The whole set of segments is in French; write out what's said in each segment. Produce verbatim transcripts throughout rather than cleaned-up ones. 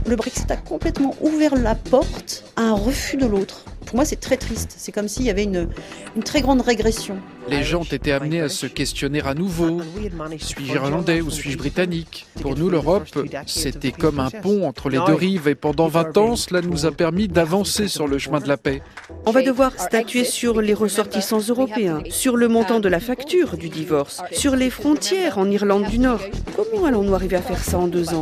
le Brexit a complètement ouvert la porte à un refus de l'autre. Pour moi, c'est très triste. C'est comme s'il y avait une, une très grande régression. Les gens ont été amenés à se questionner à nouveau. Suis-je irlandais ou suis-je britannique ? Pour nous, l'Europe, c'était comme un pont entre les deux rives. Et pendant vingt ans, cela nous a permis d'avancer sur le chemin de la paix. On va devoir statuer sur les ressortissants européens, sur le montant de la facture du divorce, sur les frontières en Irlande du Nord. Comment allons-nous arriver à faire ça en deux ans ?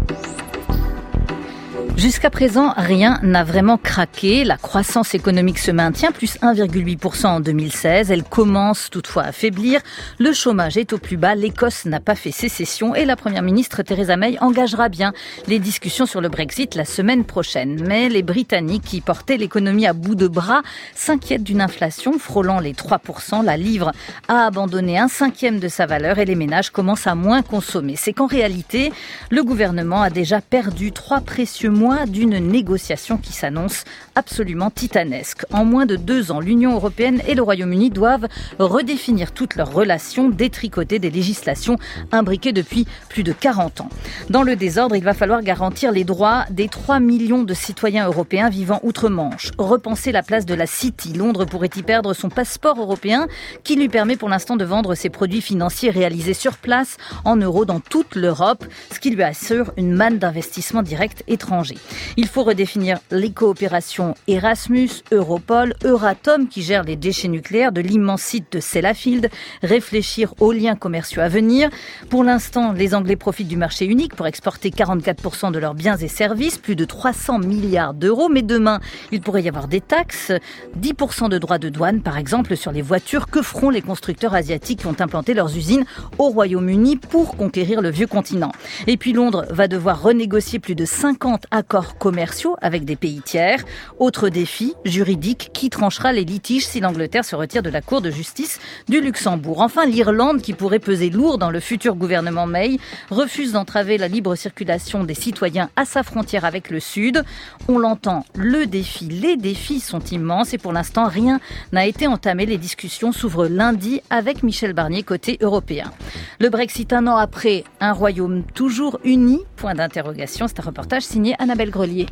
Jusqu'à présent, rien n'a vraiment craqué. La croissance économique se maintient, plus un virgule huit pour cent en deux mille seize. Elle commence toutefois à faiblir. Le chômage est au plus bas. L'Écosse n'a pas fait sécession et la première ministre Theresa May engagera bien les discussions sur le Brexit la semaine prochaine. Mais les Britanniques, qui portaient l'économie à bout de bras, s'inquiètent d'une inflation frôlant les trois pour cent. La livre a abandonné un cinquième de sa valeur et les ménages commencent à moins consommer. C'est qu'en réalité, le gouvernement a déjà perdu trois précieux mois d'une négociation qui s'annonce absolument titanesque. En moins de deux ans, l'Union européenne et le Royaume-Uni doivent redéfinir toutes leurs relations, détricoter des législations imbriquées depuis plus de quarante ans. Dans le désordre, il va falloir garantir les droits des trois millions de citoyens européens vivant outre-Manche. Repenser la place de la City. Londres pourrait y perdre son passeport européen qui lui permet pour l'instant de vendre ses produits financiers réalisés sur place en euros dans toute l'Europe, ce qui lui assure une manne d'investissements directs étrangers. Il faut redéfinir les coopérations Erasmus, Europol, Euratom qui gère les déchets nucléaires de l'immense site de Sellafield, réfléchir aux liens commerciaux à venir. Pour l'instant, les Anglais profitent du marché unique pour exporter quarante-quatre pour cent de leurs biens et services, plus de trois cents milliards d'euros. Mais demain, il pourrait y avoir des taxes, dix pour cent de droits de douane par exemple sur les voitures. Que feront les constructeurs asiatiques qui ont implanté leurs usines au Royaume-Uni pour conquérir le vieux continent ? Et puis Londres va devoir renégocier plus de cinquante accords commerciaux avec des pays tiers. Autre défi juridique, qui tranchera les litiges si l'Angleterre se retire de la Cour de justice du Luxembourg. Enfin, l'Irlande, qui pourrait peser lourd dans le futur gouvernement May, refuse d'entraver la libre circulation des citoyens à sa frontière avec le Sud. On l'entend, le défi, les défis sont immenses et pour l'instant, rien n'a été entamé. Les discussions s'ouvrent lundi avec Michel Barnier côté européen. Le Brexit un an après, un royaume toujours uni, point d'interrogation. C'est un reportage signé Annabelle Grelier.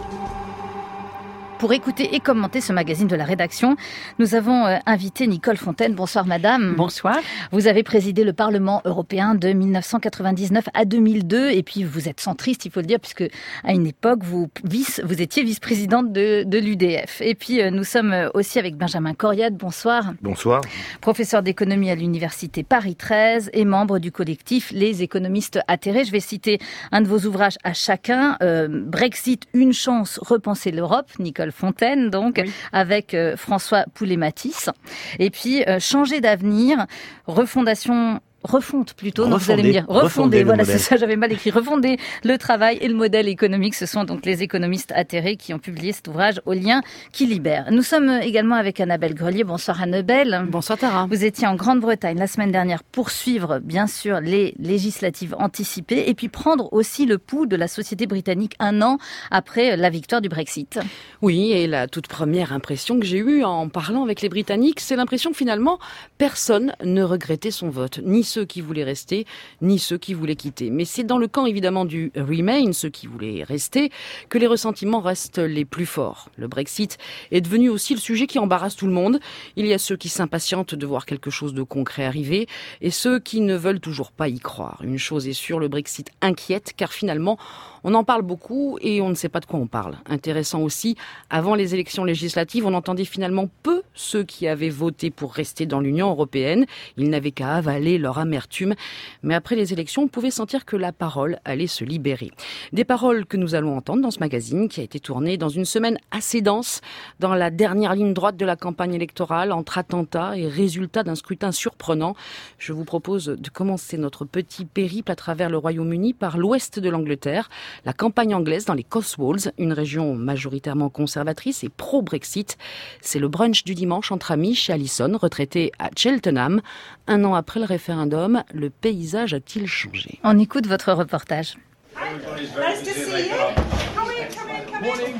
Pour écouter et commenter ce magazine de la rédaction, nous avons euh, invité Nicole Fontaine. Bonsoir madame. Bonsoir. Vous avez présidé le Parlement européen de mille neuf cent quatre-vingt-dix-neuf à deux mille deux et puis vous êtes centriste, il faut le dire, puisque à une époque, vous, vice, vous étiez vice-présidente de, de l'U D F. Et puis euh, nous sommes aussi avec Benjamin Coriade. Bonsoir. Bonsoir. Professeur d'économie à l'université Paris treize et membre du collectif Les économistes atterrés. Je vais citer un de vos ouvrages à chacun. Euh, Brexit, une chance, repenser l'Europe. Nicole Fontaine, donc, oui. avec euh, François Poulet-Matisse. Et puis, euh, changer d'avenir, refondation... Refonte plutôt, non, vous allez me dire. Refonder, refonder voilà, c'est ça, j'avais mal écrit. Refonder le travail et le modèle économique. Ce sont donc les économistes atterrés qui ont publié cet ouvrage au lien qui libère. Nous sommes également avec Annabelle Grelier. Bonsoir Annabelle. Bonsoir Tara. Vous étiez en Grande-Bretagne la semaine dernière pour suivre, bien sûr, les législatives anticipées et puis prendre aussi le pouls de la société britannique un an après la victoire du Brexit. Oui, et la toute première impression que j'ai eue en parlant avec les Britanniques, c'est l'impression que finalement, personne ne regrettait son vote. Ni ceux qui voulaient rester, ni ceux qui voulaient quitter. Mais c'est dans le camp, évidemment, du Remain, ceux qui voulaient rester, que les ressentiments restent les plus forts. Le Brexit est devenu aussi le sujet qui embarrasse tout le monde. Il y a ceux qui s'impatientent de voir quelque chose de concret arriver, et ceux qui ne veulent toujours pas y croire. Une chose est sûre, le Brexit inquiète, car finalement, on en parle beaucoup et on ne sait pas de quoi on parle. Intéressant aussi, avant les élections législatives, on entendait finalement peu ceux qui avaient voté pour rester dans l'Union européenne. Ils n'avaient qu'à avaler leur amertume. Mais après les élections, on pouvait sentir que la parole allait se libérer. Des paroles que nous allons entendre dans ce magazine qui a été tourné dans une semaine assez dense, dans la dernière ligne droite de la campagne électorale, entre attentats et résultats d'un scrutin surprenant. Je vous propose de commencer notre petit périple à travers le Royaume-Uni par l'ouest de l'Angleterre, la campagne anglaise dans les Cotswolds, une région majoritairement conservatrice et pro-Brexit. C'est le brunch du dimanche entre amis chez Alison, retraité à Cheltenham. Un an après le référendum, le paysage a-t-il changé ? On écoute votre reportage. Nice to see you. Come in, come in, come in.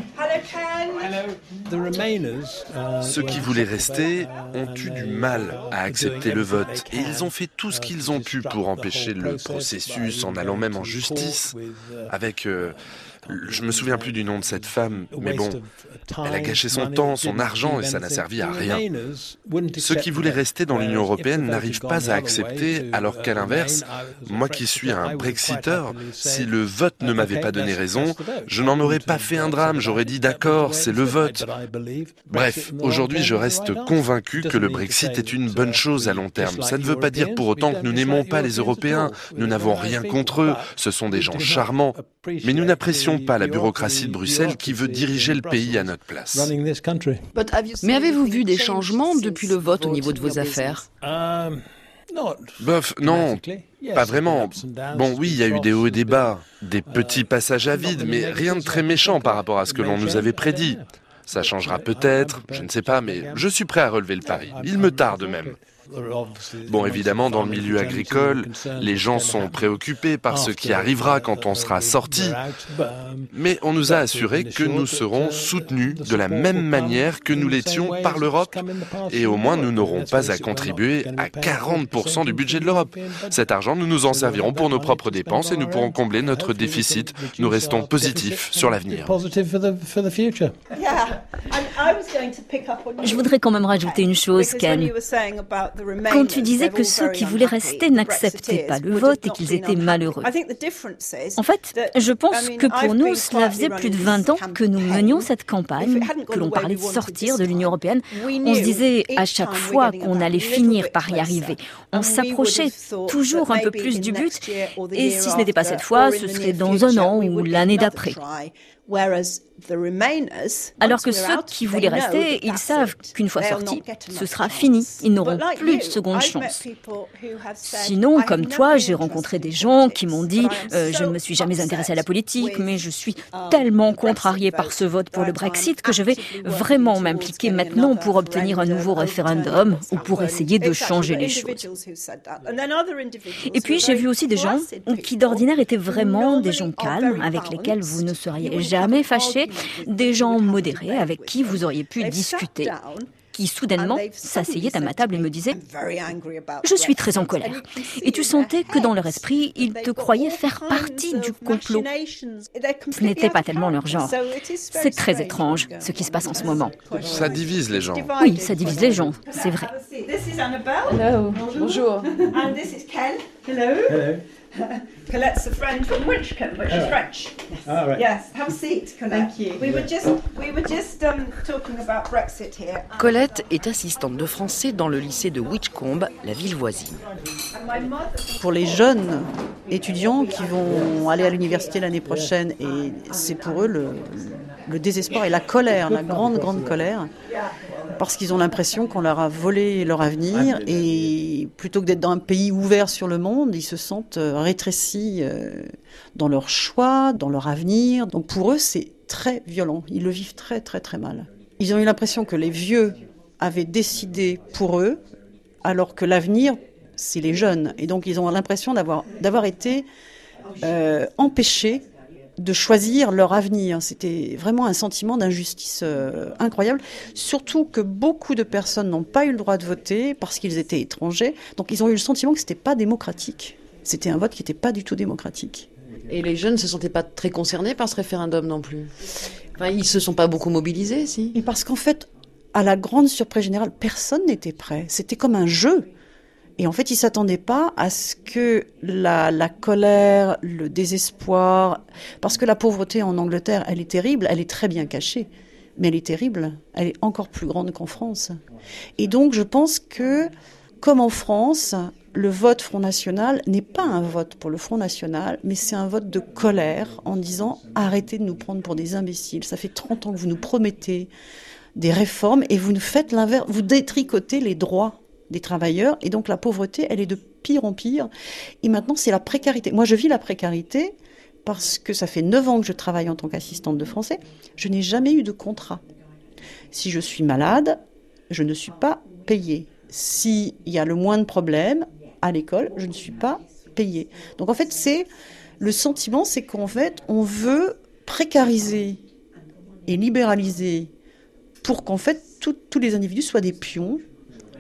Hello, Ken. Ceux qui voulaient rester ont eu du mal à accepter le vote et ils ont fait tout ce qu'ils ont pu pour empêcher le processus en allant même en justice avec euh, Je me souviens plus du nom de cette femme, mais bon, elle a gâché son temps, son argent et ça n'a servi à rien. Ceux qui voulaient rester dans l'Union européenne n'arrivent pas à accepter, alors qu'à l'inverse, moi qui suis un Brexiteur, si le vote ne m'avait pas donné raison, je n'en aurais pas fait un drame, j'aurais dit d'accord, c'est le vote. Bref, aujourd'hui je reste convaincu que le Brexit est une bonne chose à long terme. Ça ne veut pas dire pour autant que nous n'aimons pas les Européens, nous n'avons rien contre eux, ce sont des gens charmants, mais nous n'apprécions pas la bureaucratie de Bruxelles qui veut diriger le pays à notre place. Mais avez-vous vu des changements depuis le vote au niveau de vos affaires ? Bof, non, pas vraiment. Bon, oui, il y a eu des hauts et des bas, des petits passages à vide, mais rien de très méchant par rapport à ce que l'on nous avait prédit. Ça changera peut-être, je ne sais pas, mais je suis prêt à relever le pari. Il me tarde même. Bon, évidemment, dans le milieu agricole, les gens sont préoccupés par ce qui arrivera quand on sera sorti. Mais on nous a assuré que nous serons soutenus de la même manière que nous l'étions par l'Europe. Et au moins, nous n'aurons pas à contribuer à quarante pour cent du budget de l'Europe. Cet argent, nous nous en servirons pour nos propres dépenses et nous pourrons combler notre déficit. Nous restons positifs sur l'avenir. Je voudrais quand même rajouter une chose, Ken. Quand tu disais que ceux qui voulaient rester n'acceptaient pas le vote et qu'ils étaient malheureux. En fait, je pense que pour nous, cela faisait plus de vingt ans que nous menions cette campagne, que l'on parlait de sortir de l'Union européenne. On se disait à chaque fois qu'on allait finir par y arriver. On s'approchait toujours un peu plus du but, et si ce n'était pas cette fois, ce serait dans un an ou l'année d'après. Alors que ceux qui voulaient rester, ils savent qu'une fois sortis, ce sera fini. Ils n'auront plus de seconde chance. Sinon, comme toi, j'ai rencontré des gens qui m'ont dit euh, « Je ne me suis jamais intéressée à la politique, mais je suis tellement contrariée par ce vote pour le Brexit que je vais vraiment m'impliquer maintenant pour obtenir un nouveau référendum ou pour essayer de changer les choses. » Et puis, j'ai vu aussi des gens qui d'ordinaire étaient vraiment des gens calmes, avec lesquels vous ne seriez jamais fâchés, des gens modérés avec qui vous auriez pu discuter, qui soudainement s'asseyaient à ma table et me disaient « Je suis très en colère ». Et tu sentais que dans leur esprit, ils te croyaient faire partie du complot. Ce n'était pas tellement leur genre. C'est très étrange, ce qui se passe en ce moment. Ça divise les gens. Oui, ça divise les gens, c'est vrai. Hello. Bonjour. And this is Ken. Hello. Hello. Colette's a friend from Winchcombe, which is French. All right. Yes, have a seat, Colette. Thank you. We were just, we were just um, talking about Brexit here. Colette est assistante de français dans le lycée de Winchcombe, la ville voisine. Pour les jeunes étudiants qui vont aller à l'université l'année prochaine, et c'est pour eux le, le désespoir et la colère, la grande, grande colère, parce qu'ils ont l'impression qu'on leur a volé leur avenir, et plutôt que d'être dans un pays ouvert sur le monde, ils se sentent rétrécis dans leur choix, dans leur avenir. Donc pour eux, c'est très violent. Ils le vivent très, très, très mal. Ils ont eu l'impression que les vieux avaient décidé pour eux, alors que l'avenir, c'est les jeunes. Et donc ils ont l'impression d'avoir, d'avoir été euh, empêchés de choisir leur avenir. C'était vraiment un sentiment d'injustice euh, incroyable. Surtout que beaucoup de personnes n'ont pas eu le droit de voter parce qu'ils étaient étrangers. Donc ils ont eu le sentiment que c'était pas démocratique. C'était un vote qui n'était pas du tout démocratique. Et les jeunes ne se sentaient pas très concernés par ce référendum non plus. Enfin, ils se sont pas beaucoup mobilisés, si. Et parce qu'en fait, à la grande surprise générale, personne n'était prêt. C'était comme un jeu. Et en fait, ils ne s'attendaient pas à ce que la, la colère, le désespoir... Parce que la pauvreté en Angleterre, elle est terrible, elle est très bien cachée. Mais elle est terrible, elle est encore plus grande qu'en France. Et donc, je pense que, comme en France, le vote Front National n'est pas un vote pour le Front National, mais c'est un vote de colère en disant « Arrêtez de nous prendre pour des imbéciles. Ça fait trente ans que vous nous promettez des réformes et vous nous faites l'inverse. Vous détricotez les droits des travailleurs, et donc la pauvreté, elle est de pire en pire. Et maintenant, c'est la précarité. Moi, je vis la précarité parce que ça fait neuf ans que je travaille en tant qu'assistante de français. Je n'ai jamais eu de contrat. Si je suis malade, je ne suis pas payée. S'il y a le moindre problème à l'école, je ne suis pas payée. Donc en fait, c'est le sentiment, c'est qu'en fait, on veut précariser et libéraliser pour qu'en fait, tout, tous les individus soient des pions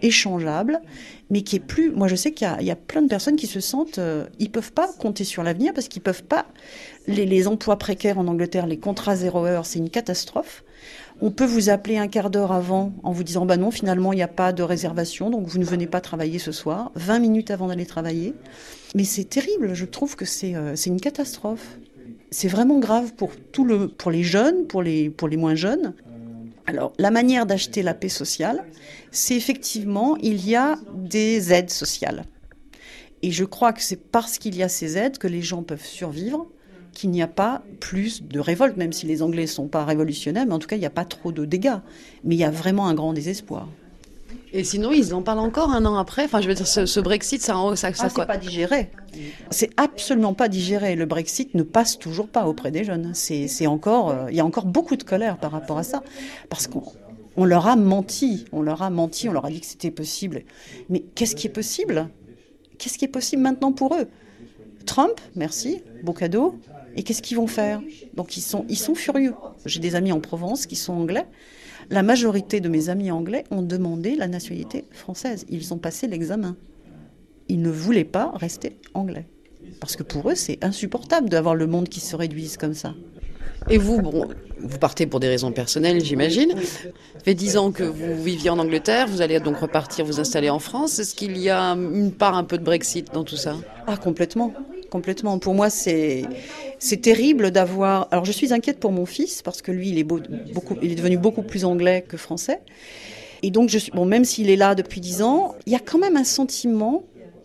échangeable, mais qui est plus... Moi, je sais qu'il y a, il y a plein de personnes qui se sentent... Euh, ils peuvent pas compter sur l'avenir parce qu'ils peuvent pas... Les, les emplois précaires en Angleterre, les contrats zéro heure, c'est une catastrophe. On peut vous appeler un quart d'heure avant en vous disant « bah non, finalement, il n'y a pas de réservation, donc vous ne venez pas travailler ce soir », vingt minutes avant d'aller travailler. Mais c'est terrible, je trouve que c'est, euh, c'est une catastrophe. C'est vraiment grave pour, tout le, pour les jeunes, pour les, pour les moins jeunes. Alors, la manière d'acheter la paix sociale, c'est effectivement, il y a des aides sociales. Et je crois que c'est parce qu'il y a ces aides que les gens peuvent survivre, qu'il n'y a pas plus de révolte, même si les Anglais ne sont pas révolutionnaires, mais en tout cas, il n'y a pas trop de dégâts. Mais il y a vraiment un grand désespoir. Et sinon, ils en parlent encore un an après. Enfin, je veux dire, ce, ce Brexit, ça, ça, ça ah, c'est pas digéré. C'est absolument pas digéré. Le Brexit ne passe toujours pas auprès des jeunes. C'est, c'est encore, euh, il y a encore beaucoup de colère par rapport à ça, parce qu'on on leur a menti. On leur a menti. On leur a dit que c'était possible. Mais qu'est-ce qui est possible ? Qu'est-ce qui est possible maintenant pour eux ? Trump, merci, beau cadeau. Et qu'est-ce qu'ils vont faire ? Donc ils sont, ils sont furieux. J'ai des amis en Provence qui sont anglais. La majorité de mes amis anglais ont demandé la nationalité française. Ils ont passé l'examen. Ils ne voulaient pas rester anglais. Parce que pour eux, c'est insupportable d'avoir le monde qui se réduise comme ça. Et vous, bon, vous partez pour des raisons personnelles, j'imagine. Ça fait dix ans que vous viviez en Angleterre, vous allez donc repartir vous installer en France. Est-ce qu'il y a une part un peu de Brexit dans tout ça ? Ah, complètement. Complètement. Pour moi, c'est, c'est terrible d'avoir... Alors, je suis inquiète pour mon fils, parce que lui, il est, beau, beaucoup, il est devenu beaucoup plus anglais que français. Et donc, je suis, bon, même s'il est là depuis dix ans, il y a quand même un sentiment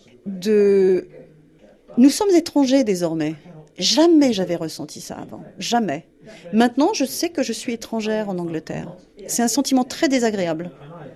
de... Nous sommes étrangers désormais. Jamais j'avais ressenti ça avant. Jamais. Maintenant, je sais que je suis étrangère en Angleterre. C'est un sentiment très désagréable.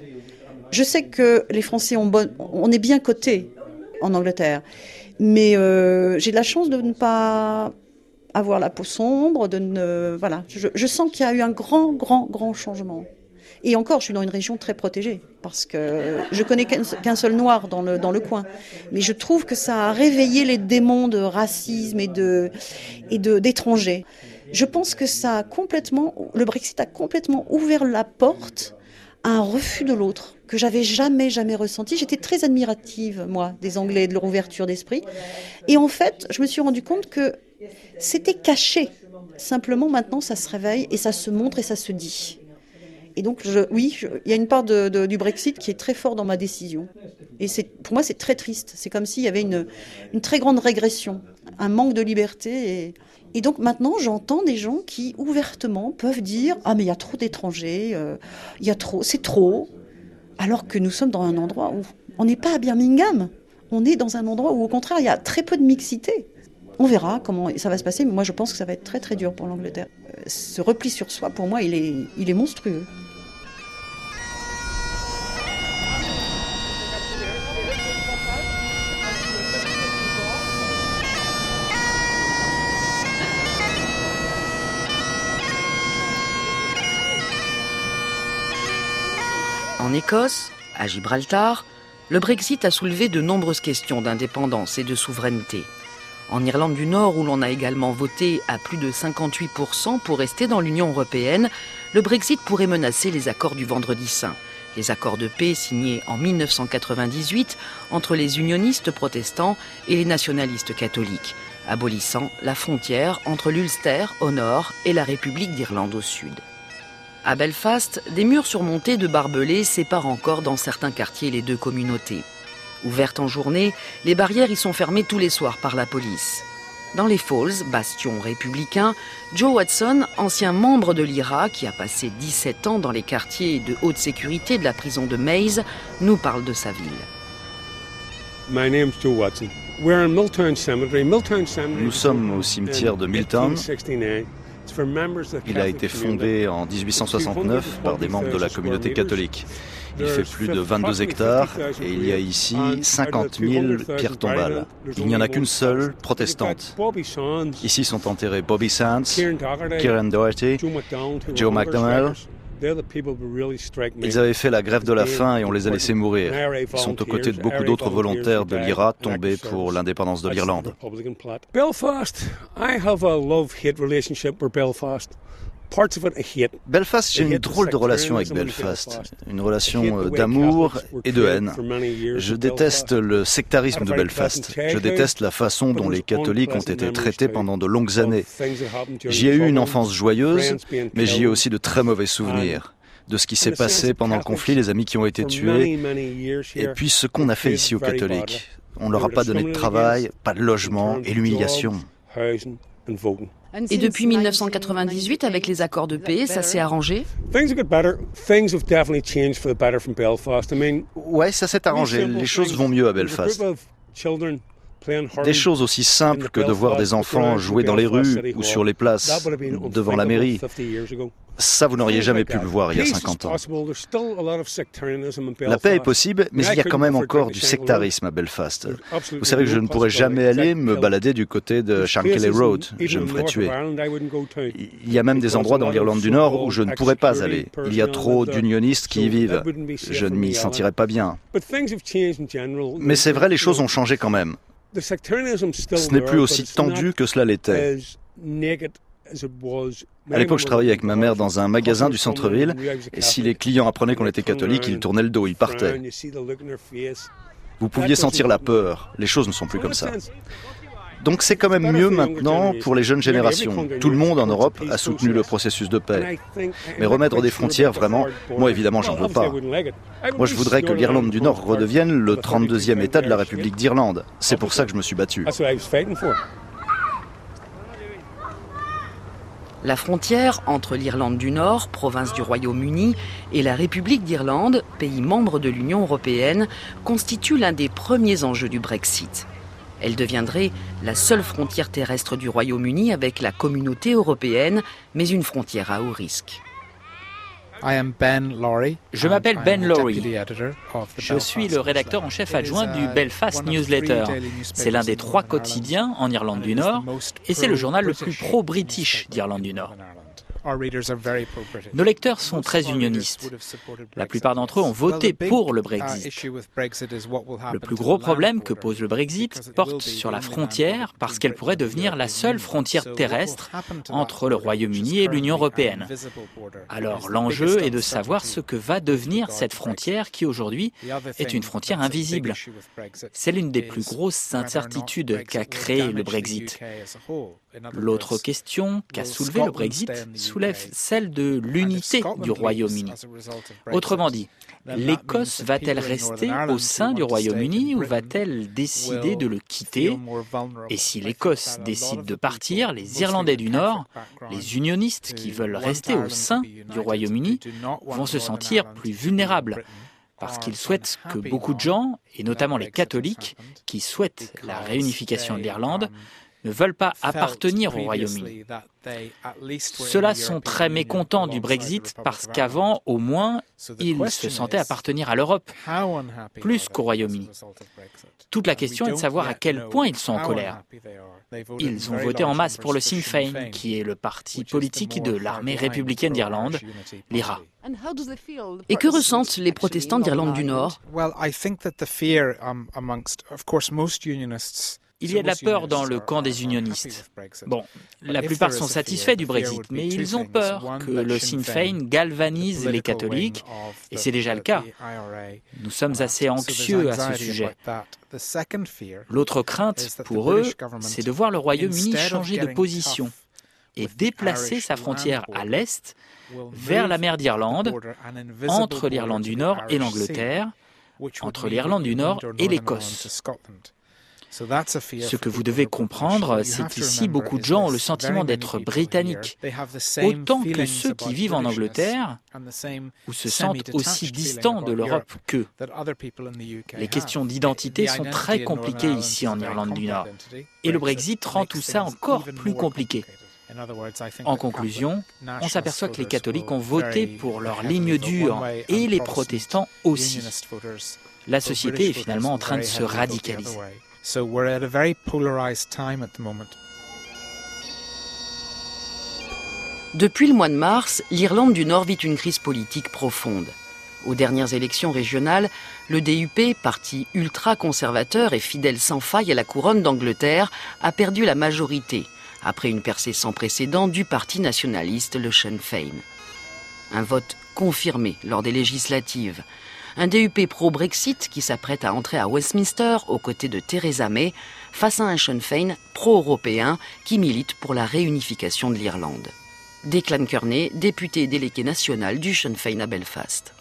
Je sais que les Français ont bon... on est bien cotés en Angleterre. Mais euh, j'ai de la chance de ne pas avoir la peau sombre, de ne voilà. Je, je sens qu'il y a eu un grand, grand, grand changement. Et encore, je suis dans une région très protégée parce que je connais qu'un, qu'un seul noir dans le dans le coin. Mais je trouve que ça a réveillé les démons de racisme et de et de d'étrangers. Je pense que ça a complètement, le Brexit a complètement ouvert la porte à un refus de l'autre que j'avais jamais, jamais ressenti. J'étais très admirative, moi, des Anglais, de leur ouverture d'esprit. Et en fait, je me suis rendu compte que c'était caché. Simplement, maintenant, ça se réveille et ça se montre et ça se dit. Et donc, je, oui, je, il y a une part de, de, du Brexit qui est très fort dans ma décision. Et c'est, pour moi, c'est très triste. C'est comme s'il y avait une, une très grande régression, un manque de liberté. Et, et donc, maintenant, j'entends des gens qui, ouvertement, peuvent dire « Ah, mais il y a trop d'étrangers, euh, il y a trop, c'est trop ». Alors que nous sommes dans un endroit où on n'est pas à Birmingham. On est dans un endroit où, au contraire, il y a très peu de mixité. On verra comment ça va se passer, mais moi, je pense que ça va être très, très dur pour l'Angleterre. Ce repli sur soi, pour moi, il est, il est monstrueux. En Écosse, à Gibraltar, le Brexit a soulevé de nombreuses questions d'indépendance et de souveraineté. En Irlande du Nord, où l'on a également voté à plus de cinquante-huit pour cent pour rester dans l'Union européenne, le Brexit pourrait menacer les accords du Vendredi saint. Les accords de paix signés en mille neuf cent quatre-vingt-dix-huit entre les unionistes protestants et les nationalistes catholiques, abolissant la frontière entre l'Ulster au nord et la République d'Irlande au sud. À Belfast, des murs surmontés de barbelés séparent encore dans certains quartiers les deux communautés. Ouvertes en journée, les barrières y sont fermées tous les soirs par la police. Dans les Falls, bastion républicain, Joe Watson, ancien membre de l'I R A qui a passé dix-sept ans dans les quartiers de haute sécurité de la prison de Maze, nous parle de sa ville. My name's Joe Watson. We're in Milltown Cemetery. Milltown Cemetery. Nous sommes au cimetière de Milltown. Il a été fondé en dix-huit cent soixante-neuf par des membres de la communauté catholique. Il fait plus de vingt-deux hectares et il y a ici cinquante mille pierres tombales. Il n'y en a qu'une seule, protestante. Ici sont enterrés Bobby Sands, Kieran Doherty, Joe McDonnell. Ils avaient fait la grève de la faim et on les a laissés mourir. Ils sont aux côtés de beaucoup d'autres volontaires de l'I R A tombés pour l'indépendance de l'Irlande. Belfast, I have a love-hate relationship with Belfast. Belfast, j'ai une drôle de relation avec Belfast, une relation d'amour et de haine. Je déteste le sectarisme de Belfast. Je déteste la façon dont les catholiques ont été traités pendant de longues années. J'y ai eu une enfance joyeuse, mais j'y ai aussi de très mauvais souvenirs de ce qui s'est passé pendant le conflit, les amis qui ont été tués, et puis ce qu'on a fait ici aux catholiques. On ne leur a pas donné de travail, pas de logement et l'humiliation. Et depuis mille neuf cent quatre-vingt-dix-huit, avec les accords de paix, ça s'est arrangé? Ouais, ça s'est arrangé. Les choses vont mieux à Belfast. Des choses aussi simples que de voir des enfants jouer dans les rues ou sur les places, devant la mairie. Ça, vous n'auriez jamais pu le voir il y a cinquante ans. La paix est possible, mais il y a quand même encore du sectarisme à Belfast. Vous savez que je ne pourrais jamais aller me balader du côté de Shankley Road. Je me ferais tuer. Il y a même des endroits dans l'Irlande du Nord où je ne pourrais pas aller. Il y a trop d'unionistes qui y vivent. Je ne m'y sentirais pas bien. Mais c'est vrai, les choses ont changé quand même. Ce n'est plus aussi tendu que cela l'était. À l'époque, je travaillais avec ma mère dans un magasin du centre-ville, et si les clients apprenaient qu'on était catholique, ils tournaient le dos, ils partaient. Vous pouviez sentir la peur. Les choses ne sont plus comme ça. Donc c'est quand même mieux maintenant pour les jeunes générations. Tout le monde en Europe a soutenu le processus de paix. Mais remettre des frontières, vraiment, moi évidemment j'en veux pas. Moi je voudrais que l'Irlande du Nord redevienne le trente-deuxième État de la République d'Irlande. C'est pour ça que je me suis battu. La frontière entre l'Irlande du Nord, province du Royaume-Uni, et la République d'Irlande, pays membre de l'Union européenne, constitue l'un des premiers enjeux du Brexit. Elle deviendrait la seule frontière terrestre du Royaume-Uni avec la communauté européenne, mais une frontière à haut risque. Je m'appelle Ben Laurie. Je suis le rédacteur en chef adjoint du Belfast Newsletter. C'est l'un des trois quotidiens en Irlande du Nord et c'est le journal le plus pro-british d'Irlande du Nord. Nos lecteurs sont très unionistes. La plupart d'entre eux ont voté pour le Brexit. Le plus gros problème que pose le Brexit porte sur la frontière parce qu'elle pourrait devenir la seule frontière terrestre entre le Royaume-Uni et l'Union européenne. Alors l'enjeu est de savoir ce que va devenir cette frontière qui aujourd'hui est une frontière invisible. C'est l'une des plus grosses incertitudes qu'a créé le Brexit. L'autre question qu'a soulevée le Brexit soulève celle de l'unité du Royaume-Uni. Autrement dit, l'Écosse va-t-elle rester au sein du Royaume-Uni ou va-t-elle décider de le quitter? Et si l'Écosse décide de partir, les Irlandais du Nord, les unionistes qui veulent rester au sein du Royaume-Uni, vont se sentir plus vulnérables. Parce qu'ils souhaitent que beaucoup de gens, et notamment les catholiques, qui souhaitent la réunification de l'Irlande, ne veulent pas appartenir au Royaume-Uni. Ceux-là sont très mécontents du Brexit parce qu'avant, au moins, ils se sentaient appartenir à l'Europe, plus qu'au Royaume-Uni. Toute la question est de savoir à quel point ils sont en colère. Ils ont voté en masse pour le Sinn Féin, qui est le parti politique de l'armée républicaine d'Irlande, l'I R A. Et que ressentent les protestants d'Irlande du Nord? Il y a de la peur dans le camp des unionistes. Bon, la plupart sont satisfaits du Brexit, mais ils ont peur que le Sinn Féin galvanise les catholiques, et c'est déjà le cas. Nous sommes assez anxieux à ce sujet. L'autre crainte pour eux, c'est de voir le Royaume-Uni changer de position et déplacer sa frontière à l'est vers la mer d'Irlande, entre l'Irlande du Nord et l'Angleterre, entre l'Irlande du Nord et l'Écosse. Ce que vous devez comprendre, c'est qu'ici, beaucoup de gens ont le sentiment d'être britanniques, autant que ceux qui vivent en Angleterre, ou se sentent aussi distants de l'Europe qu'eux. Les questions d'identité sont très compliquées ici en Irlande du Nord, et le Brexit rend tout ça encore plus compliqué. En conclusion, on s'aperçoit que les catholiques ont voté pour leur ligne dure, et les protestants aussi. La société est finalement en train de se radicaliser. So we're at a very polarized time at the moment. Depuis le mois de mars, l'Irlande du Nord vit une crise politique profonde. Aux dernières élections régionales, le D U P, parti ultra-conservateur et fidèle sans faille à la couronne d'Angleterre, a perdu la majorité, après une percée sans précédent du parti nationaliste, le Sinn Féin. Un vote confirmé lors des législatives. Un D U P pro-Brexit qui s'apprête à entrer à Westminster aux côtés de Theresa May face à un Sinn Féin pro-européen qui milite pour la réunification de l'Irlande. Declan Kearney, député et délégué national du Sinn Féin à Belfast.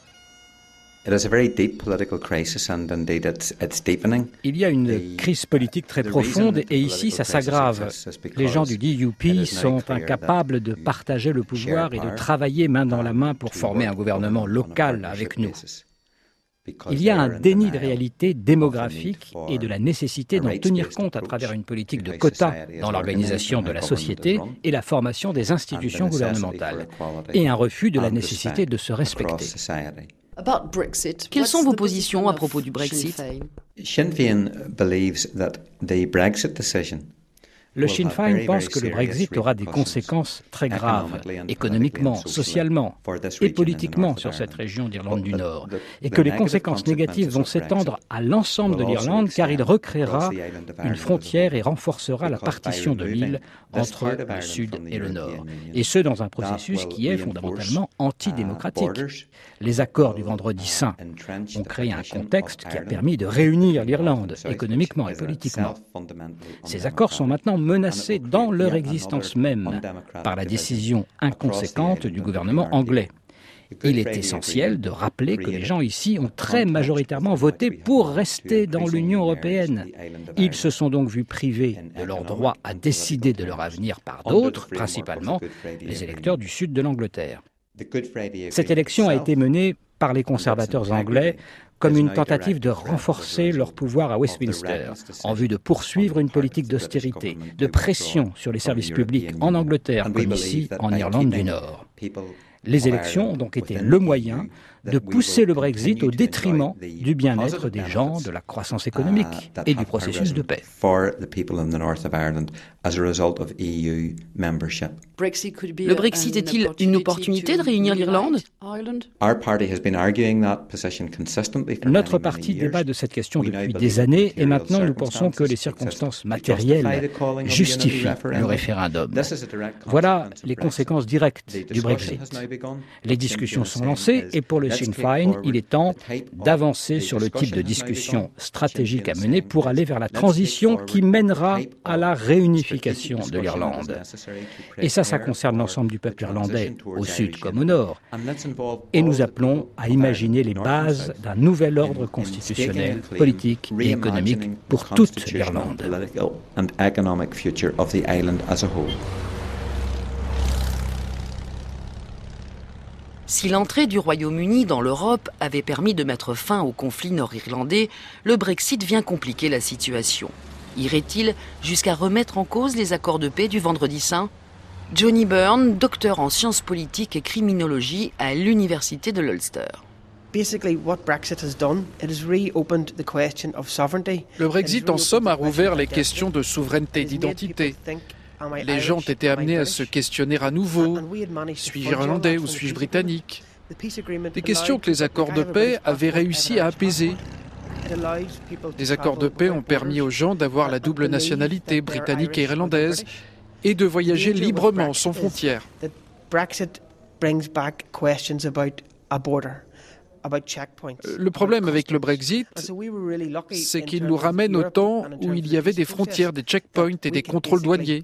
Il y a une crise politique très profonde et ici ça s'aggrave. Les gens du D U P sont incapables de partager le pouvoir et de travailler main dans la main pour former un gouvernement local avec nous. Il y a un déni de réalité démographique et de la nécessité d'en tenir compte à travers une politique de quotas dans l'organisation de la société et la formation des institutions gouvernementales, et un refus de la nécessité de se respecter. Quelles sont vos positions à propos du Brexit ? Sinn Féin believes that the Brexit decision Le Sinn Féin pense que le Brexit aura des conséquences très graves, économiquement, socialement et politiquement sur cette région d'Irlande du Nord, et que les conséquences négatives vont s'étendre à l'ensemble de l'Irlande car il recréera une frontière et renforcera la partition de l'île entre le Sud et le Nord, et ce dans un processus qui est fondamentalement antidémocratique. Les accords du Vendredi Saint ont créé un contexte qui a permis de réunir l'Irlande économiquement et politiquement. Ces accords sont maintenant menacés dans leur existence même par la décision inconséquente du gouvernement anglais. Il est essentiel de rappeler que les gens ici ont très majoritairement voté pour rester dans l'Union européenne. Ils se sont donc vus privés de leur droit à décider de leur avenir par d'autres, principalement les électeurs du sud de l'Angleterre. Cette élection a été menée par les conservateurs anglais comme une tentative de renforcer leur pouvoir à Westminster, en vue de poursuivre une politique d'austérité, de pression sur les services publics en Angleterre, comme ici en Irlande du Nord. Les élections ont donc été le moyen de pousser le Brexit au détriment du bien-être des gens, de la croissance économique et du processus de paix. Le Brexit est-il une opportunité de réunir l'Irlande ? Notre parti débat de cette question depuis des années et maintenant nous pensons que les circonstances matérielles justifient le référendum. Voilà les conséquences directes du Brexit. Les discussions sont lancées et pour le Sinn Féin, il est temps d'avancer sur le type de discussion stratégique à mener pour aller vers la transition qui mènera à la réunification de l'Irlande. Et ça, ça concerne l'ensemble du peuple irlandais, au sud comme au nord. Et nous appelons à imaginer les bases d'un nouvel ordre constitutionnel, politique et économique pour toute l'Irlande. Si l'entrée du Royaume-Uni dans l'Europe avait permis de mettre fin au conflit nord-irlandais, le Brexit vient compliquer la situation. Irait-il jusqu'à remettre en cause les accords de paix du Vendredi Saint ? Johnny Byrne, docteur en sciences politiques et criminologie à l'université de l'Ulster. Le Brexit, en somme, a rouvert les questions de souveraineté et d'identité. Les gens ont été amenés à se questionner à nouveau. Suis-je irlandais ou suis-je britannique ? Des questions que les accords de paix avaient réussi à apaiser. Les accords de paix ont permis aux gens d'avoir la double nationalité britannique et irlandaise et de voyager librement sans frontières. Le problème avec le Brexit, c'est qu'il nous ramène au temps où il y avait des frontières, des checkpoints et des contrôles douaniers.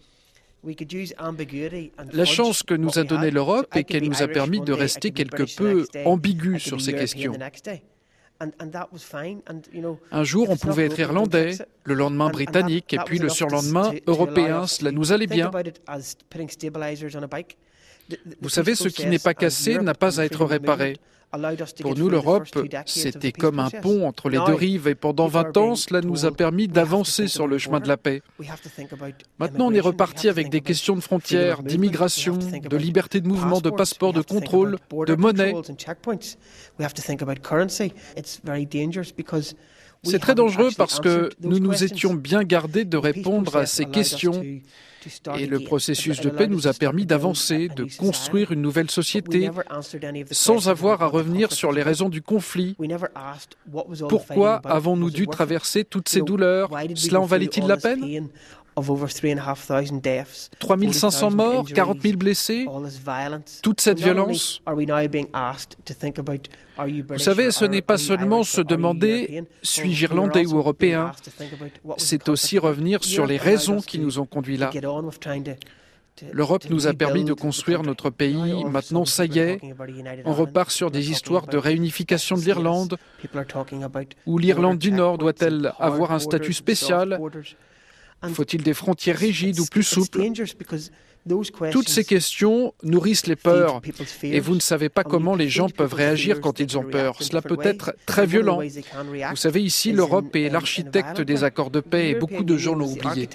La chance que nous a donnée l'Europe est qu'elle nous a permis de rester quelque peu ambigus sur ces questions. Un jour, on pouvait être irlandais, le lendemain britannique, et puis le surlendemain européen. Cela nous allait bien. Vous savez, ce qui n'est pas cassé n'a pas à être réparé. Pour nous, l'Europe, c'était comme un pont entre les deux rives et pendant vingt ans, cela nous a permis d'avancer sur le chemin de la paix. Maintenant, on est reparti avec des questions de frontières, d'immigration, de liberté de mouvement, de passeport, de contrôle, de monnaie. C'est très dangereux parce que nous nous étions bien gardés de répondre à ces questions. Et le processus de paix nous a permis d'avancer, de construire une nouvelle société, sans avoir à revenir sur les raisons du conflit. Pourquoi avons-nous dû traverser toutes ces douleurs ? Cela en valait-il la peine ? trois mille cinq cents morts, quarante mille blessés, toute cette violence. Vous savez, ce n'est pas seulement se demander « suis-je irlandais ou européen ?», c'est aussi revenir sur les raisons qui nous ont conduits là. L'Europe nous a permis de construire notre pays. Maintenant, ça y est, on repart sur des histoires de réunification de l'Irlande, où l'Irlande du Nord doit-elle avoir un statut spécial ? Faut-il des frontières rigides ou plus souples ? Toutes ces questions nourrissent les peurs et vous ne savez pas comment les gens peuvent réagir quand ils ont peur. Cela peut être très violent. Vous savez, ici, l'Europe est l'architecte des accords de paix et beaucoup de gens l'ont oublié.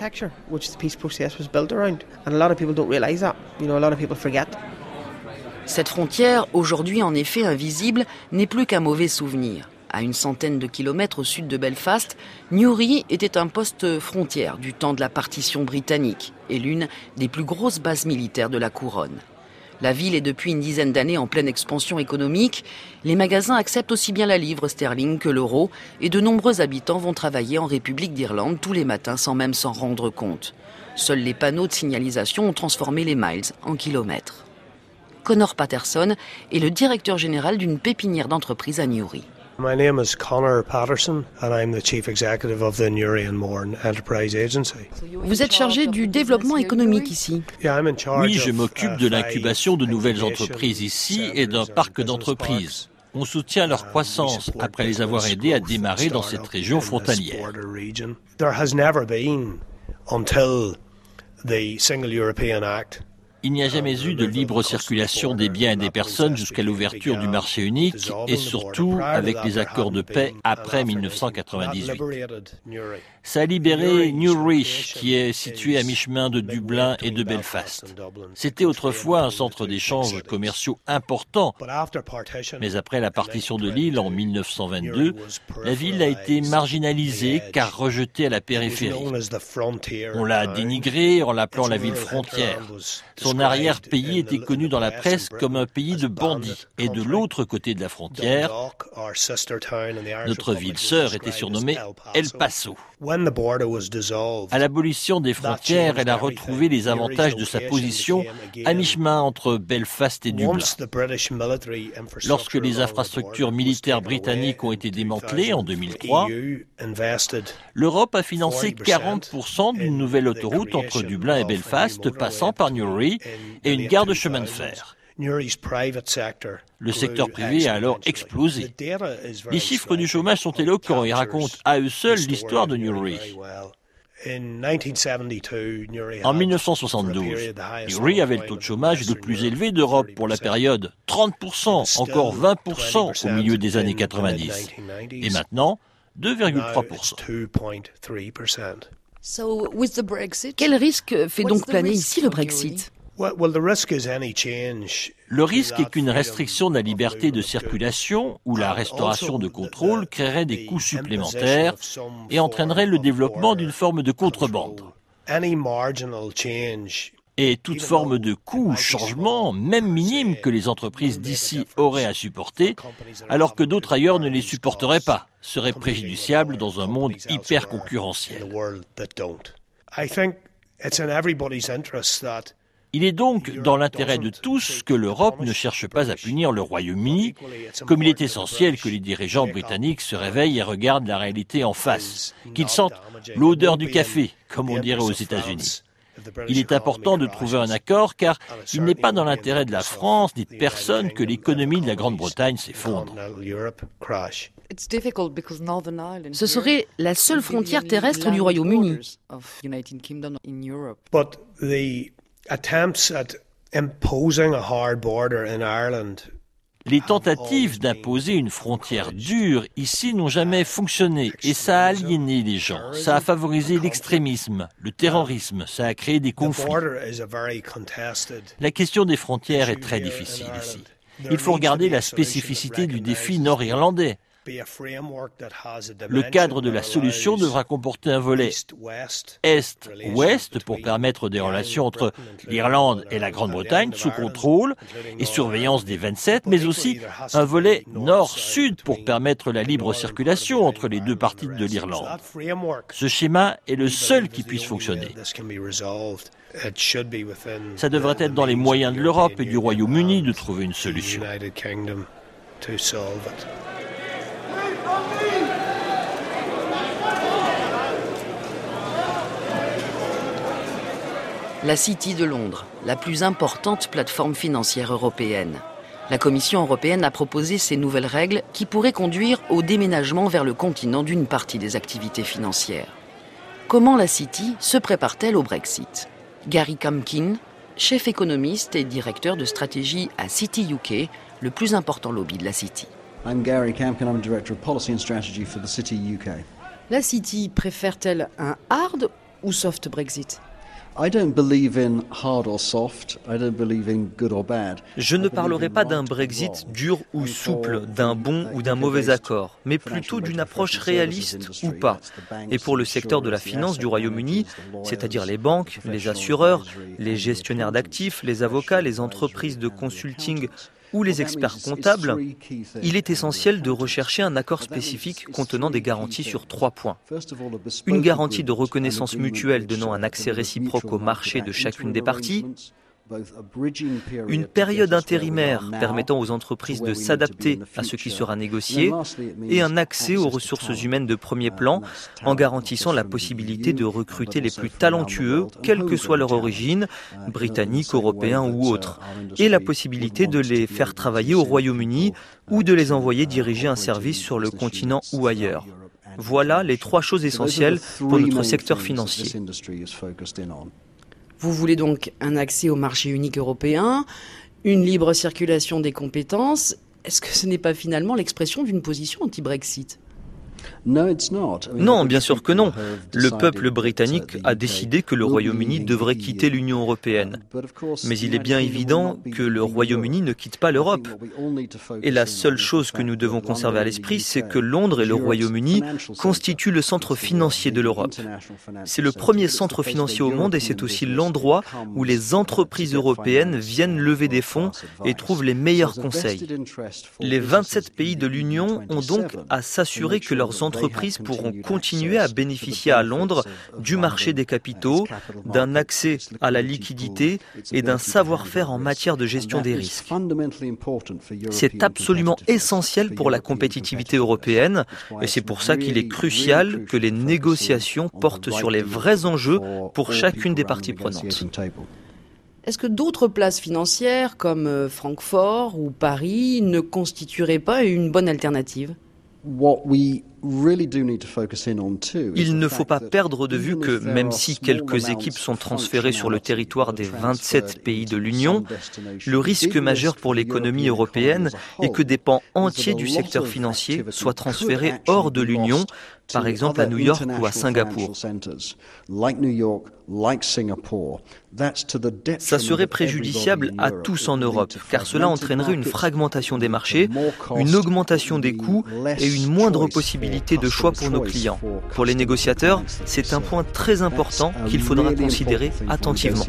Cette frontière, aujourd'hui en effet invisible, n'est plus qu'un mauvais souvenir. À une centaine de kilomètres au sud de Belfast, Newry était un poste frontière du temps de la partition britannique et l'une des plus grosses bases militaires de la couronne. La ville est depuis une dizaine d'années en pleine expansion économique. Les magasins acceptent aussi bien la livre sterling que l'euro et de nombreux habitants vont travailler en République d'Irlande tous les matins sans même s'en rendre compte. Seuls les panneaux de signalisation ont transformé les miles en kilomètres. Connor Patterson est le directeur général d'une pépinière d'entreprise à Newry. My name is Connor Patterson and I'm the Chief Executive of the Newry and Mourne Enterprise Agency. Vous êtes chargé du développement économique ici. Oui, je m'occupe de l'incubation de nouvelles entreprises ici et d'un parc d'entreprises. On soutient leur croissance après les avoir aidés à démarrer dans cette région frontalière. There has never been, until the Single European Act, il n'y a jamais eu de libre circulation des biens et des personnes jusqu'à l'ouverture du marché unique et surtout avec les accords de paix après mille neuf cent quatre-vingt-dix-huit. Ça a libéré Newry, qui est situé à mi-chemin de Dublin et de Belfast. C'était autrefois un centre d'échanges commerciaux important, mais après la partition de l'île en mille neuf cent vingt-deux, la ville a été marginalisée car rejetée à la périphérie. On l'a dénigrée en l'appelant la ville frontière. Son arrière-pays était connu dans la presse comme un pays de bandits. Et de l'autre côté de la frontière, notre ville sœur était surnommée El Paso. À l'abolition des frontières, elle a retrouvé les avantages de sa position à mi-chemin entre Belfast et Dublin. Lorsque les infrastructures militaires britanniques ont été démantelées en deux mille trois, l'Europe a financé quarante pour cent d'une nouvelle autoroute entre Dublin et Belfast, passant par Newry, et une gare de chemin de fer. Le secteur privé a alors explosé. Les chiffres du chômage sont éloquents et racontent à eux seuls l'histoire de Newry. En mille neuf cent soixante-douze, Newry avait le taux de chômage le plus élevé d'Europe pour la période, trente pour cent, encore vingt pour cent au milieu des années quatre-vingt-dix. Et maintenant, deux virgule trois pour cent. Quel risque fait donc planer ici le Brexit ? Le risque est qu'une restriction de la liberté de circulation ou la restauration de contrôle créerait des coûts supplémentaires et entraînerait le développement d'une forme de contrebande. Et toute forme de coût ou changement, même minime, que les entreprises d'ici auraient à supporter, alors que d'autres ailleurs ne les supporteraient pas, serait préjudiciable dans un monde hyper concurrentiel. Il est donc dans l'intérêt de tous que l'Europe ne cherche pas à punir le Royaume-Uni, comme il est essentiel que les dirigeants britanniques se réveillent et regardent la réalité en face, qu'ils sentent l'odeur du café, comme on dirait aux États-Unis. Il est important de trouver un accord car il n'est pas dans l'intérêt de la France ni de personne que l'économie de la Grande-Bretagne s'effondre. Ce serait la seule frontière terrestre du Royaume-Uni. Les tentatives d'imposer une frontière dure ici n'ont jamais fonctionné et ça a aliéné les gens, ça a favorisé l'extrémisme, le terrorisme, ça a créé des conflits. La question des frontières est très difficile ici. Il faut regarder la spécificité du défi nord-irlandais. Le cadre de la solution devra comporter un volet Est-Ouest pour permettre des relations entre l'Irlande et la Grande-Bretagne sous contrôle et surveillance des vingt-sept, mais aussi un volet Nord-Sud pour permettre la libre circulation entre les deux parties de l'Irlande. Ce schéma est le seul qui puisse fonctionner. Ça devrait être dans les moyens de l'Europe et du Royaume-Uni de trouver une solution. La City de Londres, la plus importante plateforme financière européenne. La Commission européenne a proposé ces nouvelles règles qui pourraient conduire au déménagement vers le continent d'une partie des activités financières. Comment la City se prépare-t-elle au Brexit ? Gary Camkin, chef économiste et directeur de stratégie à City U K, le plus important lobby de la City. I'm Gary Camkin, I'm Director of Policy and Strategy for the City U K. La City préfère-t-elle un hard ou soft Brexit ? Je ne parlerai pas d'un Brexit dur ou souple, d'un bon ou d'un mauvais accord, mais plutôt d'une approche réaliste ou pas. Et pour le secteur de la finance du Royaume-Uni, c'est-à-dire les banques, les assureurs, les gestionnaires d'actifs, les avocats, les entreprises de consulting ou les experts comptables, il est essentiel de rechercher un accord spécifique contenant des garanties sur trois points. Une garantie de reconnaissance mutuelle donnant un accès réciproque au marché de chacune des parties, une période intérimaire permettant aux entreprises de s'adapter à ce qui sera négocié et un accès aux ressources humaines de premier plan en garantissant la possibilité de recruter les plus talentueux, quelle que soit leur origine, britannique, européen ou autre, et la possibilité de les faire travailler au Royaume-Uni ou de les envoyer diriger un service sur le continent ou ailleurs. Voilà les trois choses essentielles pour notre secteur financier. Vous voulez donc un accès au marché unique européen, une libre circulation des compétences. Est-ce que ce n'est pas finalement l'expression d'une position anti-Brexit ? Non, bien sûr que non. Le peuple britannique a décidé que le Royaume-Uni devrait quitter l'Union européenne. Mais il est bien évident que le Royaume-Uni ne quitte pas l'Europe. Et la seule chose que nous devons conserver à l'esprit, c'est que Londres et le Royaume-Uni constituent le centre financier de l'Europe. C'est le premier centre financier au monde et c'est aussi l'endroit où les entreprises européennes viennent lever des fonds et trouvent les meilleurs conseils. Les vingt-sept pays de l'Union ont donc à s'assurer que leurs entreprises pourront continuer à bénéficier à Londres du marché des capitaux, d'un accès à la liquidité et d'un savoir-faire en matière de gestion des risques. C'est absolument essentiel pour la compétitivité européenne et c'est pour ça qu'il est crucial que les négociations portent sur les vrais enjeux pour chacune des parties prenantes. Est-ce que d'autres places financières comme Francfort ou Paris ne constitueraient pas une bonne alternative ? Il ne faut pas perdre de vue que même si quelques équipes sont transférées sur le territoire des vingt-sept pays de l'Union, le risque majeur pour l'économie européenne est que des pans entiers du secteur financier soient transférés hors de l'Union, par exemple à New York ou à Singapour. Ça serait préjudiciable à tous en Europe, car cela entraînerait une fragmentation des marchés, une augmentation des coûts et une moindre possibilité de choix pour nos clients. Pour les négociateurs, c'est un point très important qu'il faudra considérer attentivement.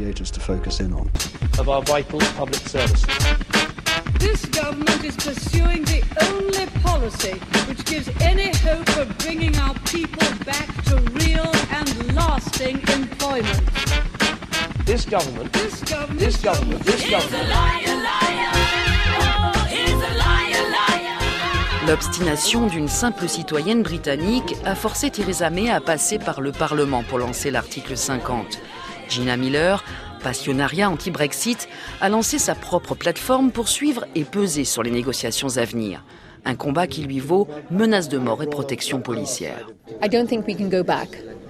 This government is pursuing the only policy which gives any hope of bringing our people back to real and lasting employment. This government, this government, this government, this government. is a liar, liar. Oh, is a liar, liar. L'obstination d'une simple citoyenne britannique a forcé Theresa May à passer par le Parlement pour lancer l'article cinquante. Gina Miller, passionnariat anti-Brexit, a lancé sa propre plateforme pour suivre et peser sur les négociations à venir. Un combat qui lui vaut menaces de mort et protection policière. I don't think we can go back.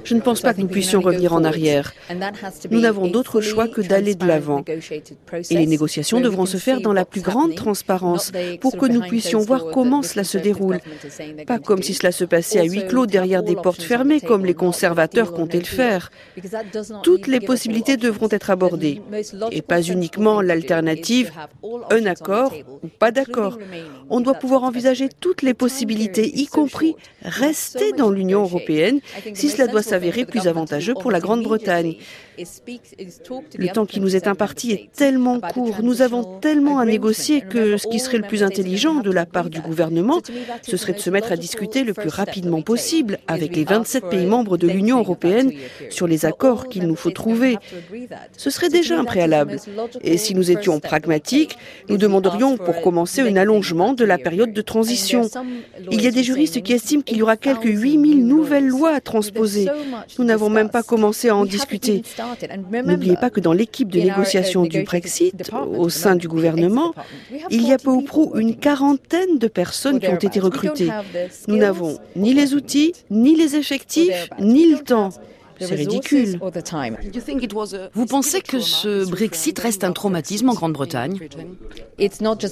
Je ne pense pas que nous puissions revenir en arrière. Nous n'avons d'autre choix que d'aller de l'avant. Et les négociations devront se faire dans la plus grande transparence pour que nous puissions voir comment cela se déroule. Pas comme si cela se passait à huis clos derrière des portes fermées comme les conservateurs comptaient le faire. Toutes les possibilités devront être abordées. Et pas uniquement l'alternative, un accord ou pas d'accord. On doit pouvoir envisager toutes les possibilités, y compris rester dans l'Union européenne si cela doit s'avérer plus avantageux pour la Grande-Bretagne. Le temps qui nous est imparti est tellement court, nous avons tellement à négocier que ce qui serait le plus intelligent de la part du gouvernement, ce serait de se mettre à discuter le plus rapidement possible avec les vingt-sept pays membres de l'Union européenne sur les accords qu'il nous faut trouver. Ce serait déjà un préalable. Et si nous étions pragmatiques, nous demanderions pour commencer un allongement de la période de transition. Il y a des juristes qui estiment qu'il y aura quelques huit mille nouvelles lois à transposer. Nous n'avons même pas commencé à en discuter. N'oubliez pas que dans l'équipe de négociation du Brexit, au sein du gouvernement, il y a peu ou prou une quarantaine de personnes qui ont été recrutées. Nous n'avons ni les outils, ni les effectifs, ni le temps. C'est ridicule. Vous pensez que ce Brexit reste un traumatisme en Grande-Bretagne ? Mais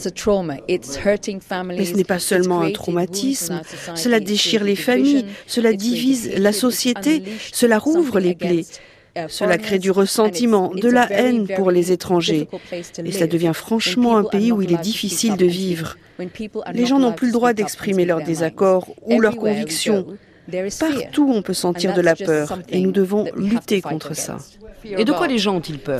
ce n'est pas seulement un traumatisme. Cela déchire les familles, cela divise la société, cela rouvre les plaies. Cela crée du ressentiment, de la haine pour les étrangers. Et cela devient franchement un pays où il est difficile de vivre. Les gens n'ont plus le droit d'exprimer leurs désaccords ou leurs convictions. Partout, on peut sentir de la peur et nous devons lutter contre ça. Et de quoi les gens ont-ils peur ?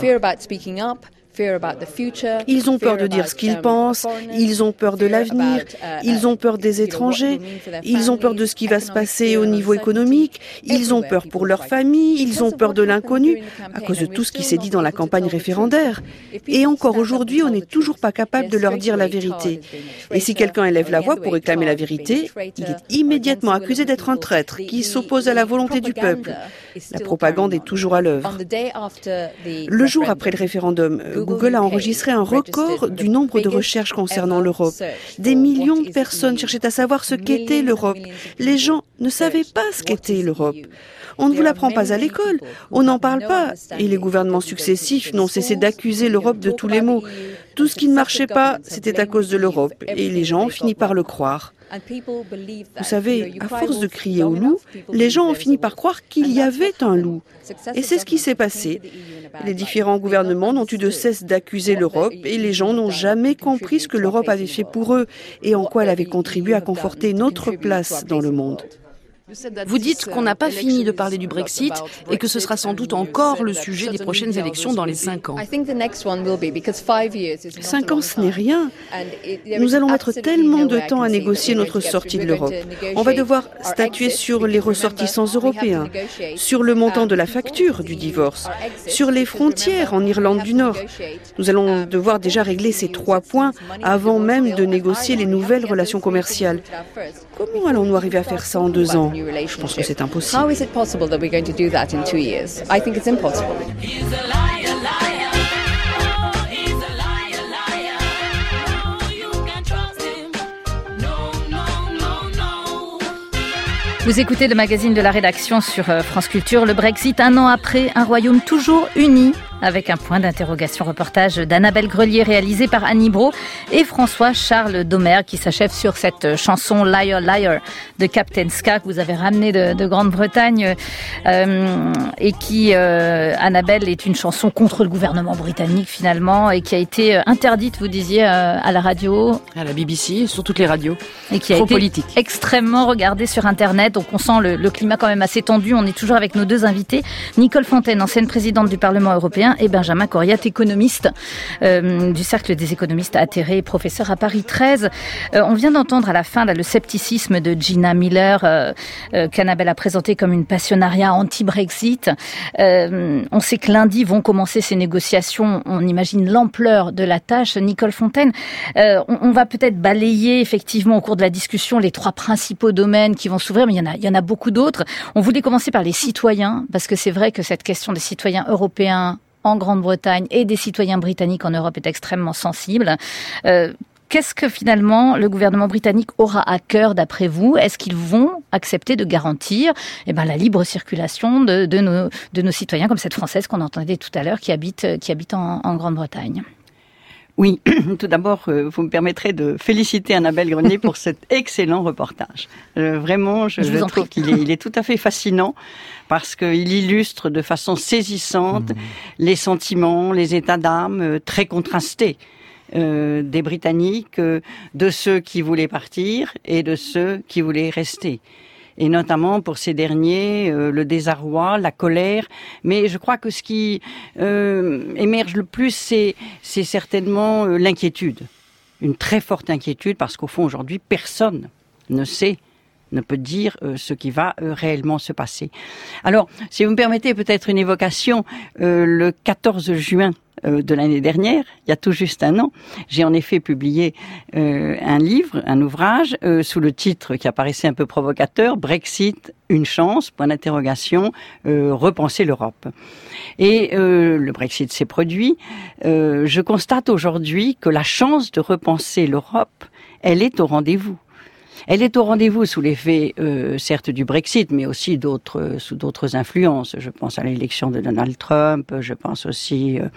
Ils ont peur de dire ce qu'ils pensent, ils ont peur de l'avenir, ils ont peur des étrangers, ils ont peur de ce qui va se passer au niveau économique, ils ont peur pour leur famille, ils ont peur de l'inconnu, à cause de tout ce qui s'est dit dans la campagne référendaire. Et encore aujourd'hui, on n'est toujours pas capable de leur dire la vérité. Et si quelqu'un élève la voix pour réclamer la vérité, il est immédiatement accusé d'être un traître qui s'oppose à la volonté du peuple. La propagande est toujours à l'œuvre. Le jour après le référendum, Google a enregistré un record du nombre de recherches concernant l'Europe. Des millions de personnes cherchaient à savoir ce qu'était l'Europe. Les gens ne savaient pas ce qu'était l'Europe. On ne vous l'apprend pas à l'école, on n'en parle pas, et les gouvernements successifs n'ont cessé d'accuser l'Europe de tous les maux. Tout ce qui ne marchait pas, c'était à cause de l'Europe, et les gens ont fini par le croire. Vous savez, à force de crier au loup, les gens ont fini par croire qu'il y avait un loup. Et c'est ce qui s'est passé. Les différents gouvernements n'ont eu de cesse d'accuser l'Europe et les gens n'ont jamais compris ce que l'Europe avait fait pour eux et en quoi elle avait contribué à conforter notre place dans le monde. Vous dites qu'on n'a pas fini de parler du Brexit et que ce sera sans doute encore le sujet des prochaines élections dans les cinq ans. Cinq ans, ce n'est rien. Nous allons mettre tellement de temps à négocier notre sortie de l'Europe. On va devoir statuer sur les ressortissants européens, sur le montant de la facture du divorce, sur les frontières en Irlande du Nord. Nous allons devoir déjà régler ces trois points avant même de négocier les nouvelles relations commerciales. Comment allons-nous arriver à faire ça en deux ans ? Je pense que c'est impossible. How is it possible that we're going to do that in two years? I think it's impossible. Vous écoutez le magazine de la rédaction sur France Culture. Le Brexit, un an après, un royaume toujours uni, avec un point d'interrogation. Reportage d'Annabelle Grelier réalisé par Annie Brault et François-Charles Domer qui s'achève sur cette chanson Liar Liar de Captain Ska que vous avez ramené de, de Grande-Bretagne euh, et qui, euh, Annabelle, est une chanson contre le gouvernement britannique finalement et qui a été interdite, vous disiez, euh, à la radio. À la B B C, sur toutes les radios. Et qui a Trop été politique. Extrêmement regardée sur Internet. Donc on sent le, le climat quand même assez tendu. On est toujours avec nos deux invités. Nicole Fontaine, ancienne présidente du Parlement européen, et Benjamin Coryat, économiste euh, du Cercle des économistes atterrés et professeur à Paris treize. Euh, on vient d'entendre à la fin là, le scepticisme de Gina Miller, euh, euh, qu'Annabelle a présenté comme une passionnariat anti-Brexit. Euh, on sait que lundi vont commencer ces négociations. On imagine l'ampleur de la tâche. Nicole Fontaine, euh, on, on va peut-être balayer effectivement au cours de la discussion les trois principaux domaines qui vont s'ouvrir, mais il y en a, il y en a beaucoup d'autres. On voulait commencer par les citoyens, parce que c'est vrai que cette question des citoyens européens en Grande-Bretagne et des citoyens britanniques en Europe est extrêmement sensible. Euh, Qu'est-ce que finalement le gouvernement britannique aura à cœur d'après vous? Est-ce qu'ils vont accepter de garantir eh ben, la libre circulation de, de, nos, de nos citoyens, comme cette Française qu'on entendait tout à l'heure qui habite, qui habite en, en Grande-Bretagne? Oui, tout d'abord, euh, vous me permettrez de féliciter Annabelle Grenier pour cet excellent reportage. Euh, vraiment, je, je, je trouve qu'il est, il est tout à fait fascinant parce qu'il illustre de façon saisissante mmh. les sentiments, les états d'âme euh, très contrastés euh, des Britanniques, euh, de ceux qui voulaient partir et de ceux qui voulaient rester. Et notamment pour ces derniers, euh, le désarroi, la colère. Mais je crois que ce qui euh, émerge le plus, c'est, c'est certainement euh, l'inquiétude. Une très forte inquiétude, parce qu'au fond, aujourd'hui, personne ne sait, ne peut dire euh, ce qui va euh, réellement se passer. Alors, si vous me permettez peut-être une évocation, euh, le quatorze juin de l'année dernière, il y a tout juste un an, j'ai en effet publié euh, un livre, un ouvrage, euh, sous le titre qui apparaissait un peu provocateur, Brexit, une chance, point d'interrogation, euh, repenser l'Europe. Et euh, le Brexit s'est produit. Euh, je constate aujourd'hui que la chance de repenser l'Europe, elle est au rendez-vous. Elle est au rendez-vous sous l'effet, euh, certes, du Brexit, mais aussi d'autres, sous d'autres influences. Je pense à l'élection de Donald Trump, je pense aussi euh,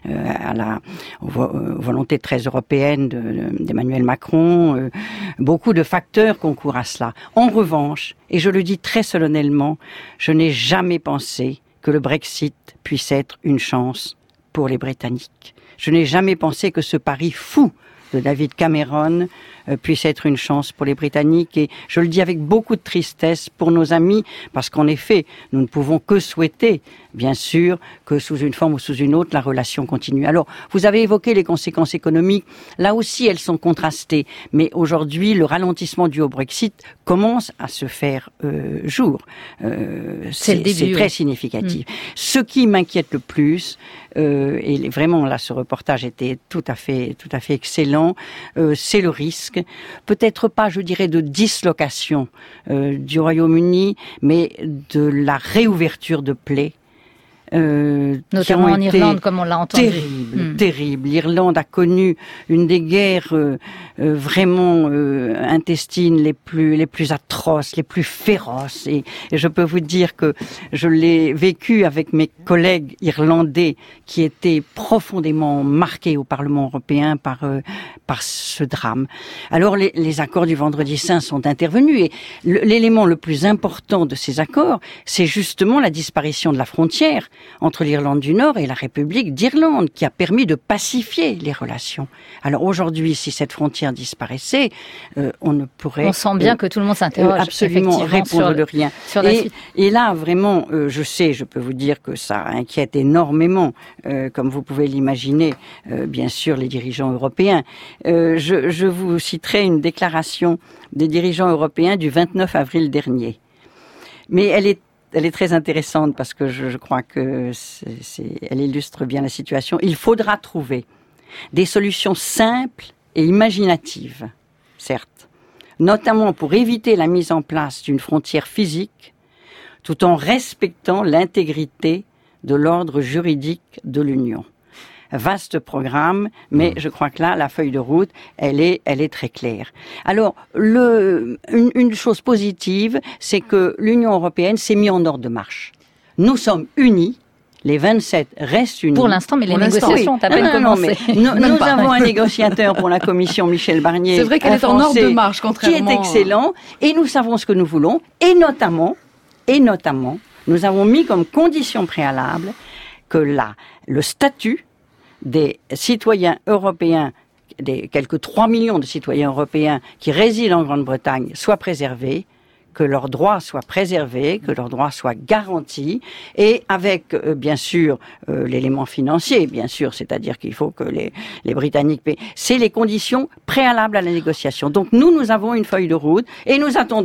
à la aux volonté très européenne de, de, d'Emmanuel Macron. Euh, beaucoup de facteurs concourent à cela. En revanche, et je le dis très solennellement, je n'ai jamais pensé que le Brexit puisse être une chance pour les Britanniques. Je n'ai jamais pensé que ce pari fou de David Cameron euh, puisse être une chance pour les Britanniques, et je le dis avec beaucoup de tristesse pour nos amis, parce qu'en effet, nous ne pouvons que souhaiter, bien sûr, que sous une forme ou sous une autre, la relation continue. Alors, vous avez évoqué les conséquences économiques, là aussi elles sont contrastées, mais aujourd'hui, le ralentissement dû au Brexit commence à se faire euh, jour. Euh, c'est, c'est, le début, c'est très oui. significatif. Mmh. Ce qui m'inquiète le plus, euh, et vraiment là, ce reportage était tout à fait, tout à fait excellent, euh, c'est le risque, peut-être pas, je dirais, de dislocation euh, du Royaume-Uni, mais de la réouverture de plaies. Euh, Notamment en Irlande, comme on l'a entendu. Terrible, mmh. terrible. L'Irlande a connu une des guerres euh, euh, vraiment euh, intestines les plus les plus atroces, les plus féroces. Et, et je peux vous dire que je l'ai vécu avec mes collègues irlandais qui étaient profondément marqués au Parlement européen par euh, par ce drame. Alors les, les accords du Vendredi Saint sont intervenus, et le, l'élément le plus important de ces accords, c'est justement la disparition de la frontière entre l'Irlande du Nord et la République d'Irlande, qui a permis de pacifier les relations. Alors aujourd'hui, si cette frontière disparaissait, euh, on ne pourrait... On sent bien euh, que tout le monde s'interroge. Euh, absolument, répondre de rien. Sur la et, et là, vraiment, euh, je sais, je peux vous dire que ça inquiète énormément, euh, comme vous pouvez l'imaginer, euh, bien sûr, les dirigeants européens. Euh, je, je vous citerai une déclaration des dirigeants européens du vingt-neuf avril dernier. Mais elle est Elle est très intéressante parce que je, je crois que c'est, c'est, elle illustre bien la situation. Il faudra trouver des solutions simples et imaginatives, certes, notamment pour éviter la mise en place d'une frontière physique, tout en respectant l'intégrité de l'ordre juridique de l'Union. Vaste programme, mais je crois que là, la feuille de route, elle est, elle est très claire. Alors, le, une, une chose positive, c'est que l'Union européenne s'est mise en ordre de marche. Nous sommes unis. Les vingt-sept restent unis. Pour l'instant, mais les pour négociations ont à peine commencé. Nous, nous avons un négociateur pour la Commission, Michel Barnier. C'est vrai qu'elle est en ordre de marche, contrairement... Qui est excellent. Et nous savons ce que nous voulons. Et notamment, et notamment, nous avons mis comme condition préalable que la, le statut des citoyens européens, des quelques trois millions de citoyens européens qui résident en Grande-Bretagne soient préservés, que leurs droits soient préservés, que leurs droits soient garantis, et avec, euh, bien sûr, euh, l'élément financier, bien sûr, c'est-à-dire qu'il faut que les, les Britanniques paient. C'est les conditions préalables à la négociation. Donc nous, nous avons une feuille de route, et nous attendons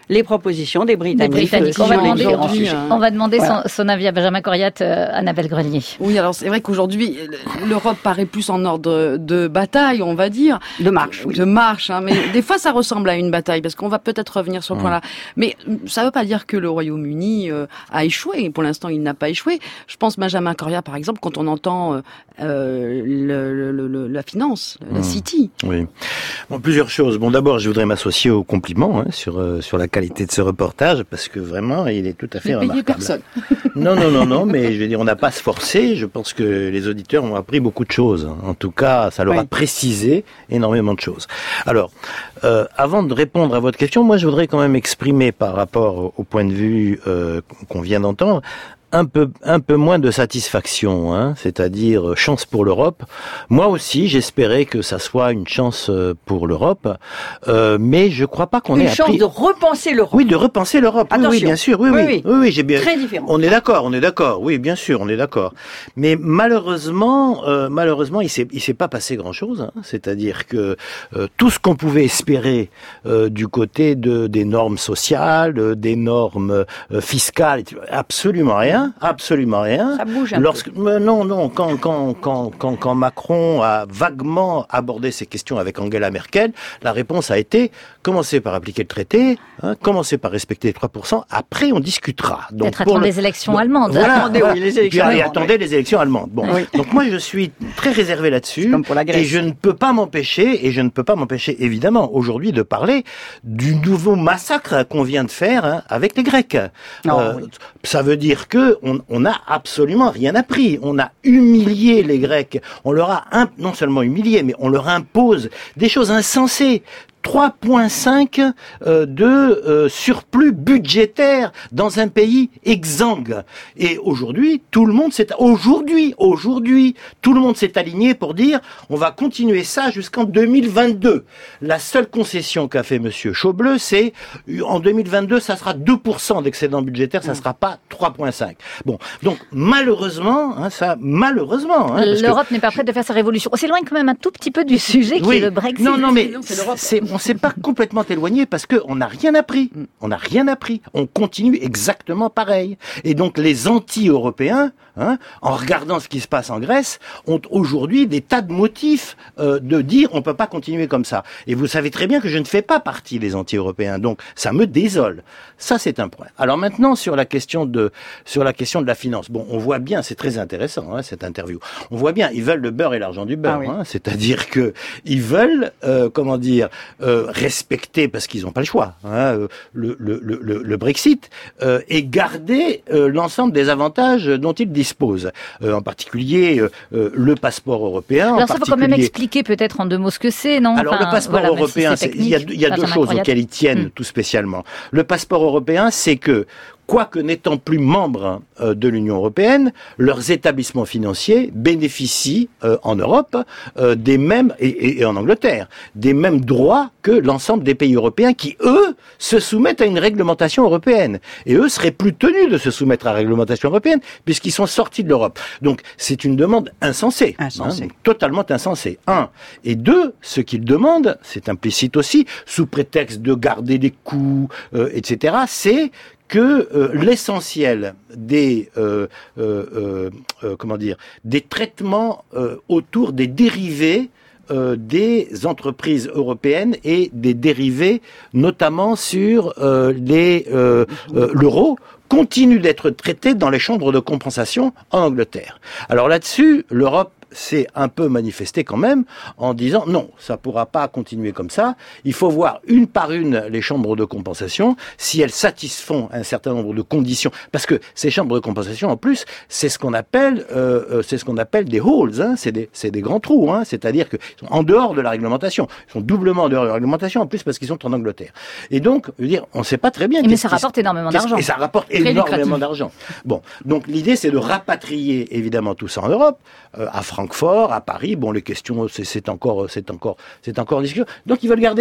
les propositions des Britanniques. Des Britanniques. On, va demander, on va demander voilà. son, son avis à Benjamin Coriat, euh, Annabelle Grenier. Oui, alors c'est vrai qu'aujourd'hui, l'Europe paraît plus en ordre de bataille, on va dire. De marche. Oui. De marche, hein, mais des fois ça ressemble à une bataille, parce qu'on va peut-être revenir sur ce point-là. Mais ça ne veut pas dire que le Royaume-Uni euh, a échoué. Pour l'instant, il n'a pas échoué. Je pense Benjamin Coriat, par exemple, quand on entend euh, le, le, le, la finance, la mmh. City. Oui. Bon, plusieurs choses. Bon, d'abord, je voudrais m'associer aux compliments hein, sur euh, sur la qualité de ce reportage, parce que vraiment, il est tout à fait ne remarquable. Personne. Non, non, non, non, mais je veux dire, on n'a pas à se forcer. Je pense que les auditeurs ont appris beaucoup de choses. En tout cas, ça leur oui. a précisé énormément de choses. Alors, euh, avant de répondre à votre question, moi, je voudrais quand même exprimer par rapport au point de vue euh, qu'on vient d'entendre, un peu un peu moins de satisfaction, hein, c'est-à-dire chance pour l'Europe. Moi aussi, j'espérais que ça soit une chance pour l'Europe, euh, mais je crois pas qu'on ait une chance appris... de repenser l'Europe. Oui, de repenser l'Europe. Oui, oui, bien sûr. Oui, oui, oui, oui, oui j'ai bien. Très différent. On est d'accord, on est d'accord. Oui, bien sûr, on est d'accord. Mais malheureusement, euh, malheureusement, il s'est il s'est pas passé grand-chose. Hein. C'est-à-dire que euh, tout ce qu'on pouvait espérer euh, du côté de des normes sociales, euh, des normes euh, fiscales, absolument rien. Absolument rien. Ça bouge un Lorsque, peu. Non, non. Quand, quand, quand, quand, quand Macron a vaguement abordé ces questions avec Angela Merkel, la réponse a été commencez par appliquer le traité, hein, commencez par respecter les trois pour cent. Après, on discutera. Donc, peut-être attendre le... les élections donc, allemandes. Voilà, attendez, voilà. Oui, les élections Puis, allemandes. Et attendez oui. les élections allemandes. Bon. Oui. Donc moi, je suis très réservé là-dessus. Comme pour la Grèce. Et je ne peux pas m'empêcher, et je ne peux pas m'empêcher évidemment aujourd'hui de parler du nouveau massacre qu'on vient de faire hein, avec les Grecs. Non, euh, oui. Ça veut dire que on, on n'a absolument rien appris. On a humilié les Grecs. On leur a imp- non seulement humilié, mais on leur impose des choses insensées. trois virgule cinq euh, de euh, surplus budgétaire dans un pays exsangue. Et aujourd'hui, tout le monde s'est aujourd'hui, aujourd'hui, tout le monde s'est aligné pour dire on va continuer ça jusqu'en deux mille vingt-deux. La seule concession qu'a fait monsieur Schauble, c'est en deux mille vingt-deux, ça sera deux pour cent d'excédent budgétaire, ça sera pas trois virgule cinq. Bon, donc malheureusement, hein, ça malheureusement, hein, l'Europe que... n'est pas prête de faire sa révolution. On s'éloigne quand même un tout petit peu du sujet qui oui. est le Brexit. Non, non, mais c'est on s'est pas complètement éloigné parce que on n'a rien appris. On n'a rien appris. On continue exactement pareil. Et donc les anti-européens, hein, en regardant ce qui se passe en Grèce, ont aujourd'hui des tas de motifs euh, de dire on peut pas continuer comme ça. Et vous savez très bien que je ne fais pas partie des anti-européens, donc ça me désole. Ça c'est un point. Alors maintenant sur la question de sur la question de la finance. Bon, on voit bien, c'est très intéressant hein, cette interview. On voit bien, ils veulent le beurre et l'argent du beurre. Ah oui. hein, c'est-à-dire que ils veulent, euh, comment dire. Euh, respecter, parce qu'ils n'ont pas le choix, hein, le, le, le, le Brexit, euh, et garder euh, l'ensemble des avantages dont ils disposent. Euh, en particulier, euh, le passeport européen. Alors en ça, il faut quand même expliquer peut-être en deux mots ce que c'est, non Alors enfin, le passeport voilà, européen, si il y a, y a deux choses auxquelles ils tiennent mmh. tout spécialement. Le passeport européen, c'est que quoique n'étant plus membres euh, de l'Union européenne, leurs établissements financiers bénéficient euh, en Europe euh, des mêmes, et, et, et en Angleterre, des mêmes droits que l'ensemble des pays européens qui, eux, se soumettent à une réglementation européenne. Et eux seraient plus tenus de se soumettre à la réglementation européenne puisqu'ils sont sortis de l'Europe. Donc c'est une demande insensée, insensée. Hein, totalement insensée. Un. Et deux, ce qu'ils demandent, c'est implicite aussi, sous prétexte de garder les coûts, euh, et cetera, c'est que euh, l'essentiel des euh, euh, euh, comment dire des traitements euh, autour des dérivés euh, des entreprises européennes et des dérivés notamment sur euh, les euh, euh, l'euro continuent d'être traités dans les chambres de compensation en Angleterre. Alors là-dessus, l'Europe s'est un peu manifesté quand même en disant non, ça pourra pas continuer comme ça. Il faut voir une par une les chambres de compensation si elles satisfont un certain nombre de conditions, parce que ces chambres de compensation en plus c'est ce qu'on appelle euh, c'est ce qu'on appelle des holes, hein, c'est des c'est des grands trous, hein, c'est-à-dire qu'ils sont en dehors de la réglementation, ils sont doublement en dehors de la réglementation en plus parce qu'ils sont en Angleterre. Et donc, je veux dire, on sait pas très bien. Mais ça rapporte énormément d'argent. Et ça rapporte énormément d'argent. Bon, donc l'idée c'est de rapatrier évidemment tout ça en Europe, euh, à Francfort, à Paris. Bon, les questions, c'est, c'est encore, c'est encore, c'est encore discussion. Donc, ils veulent garder ça.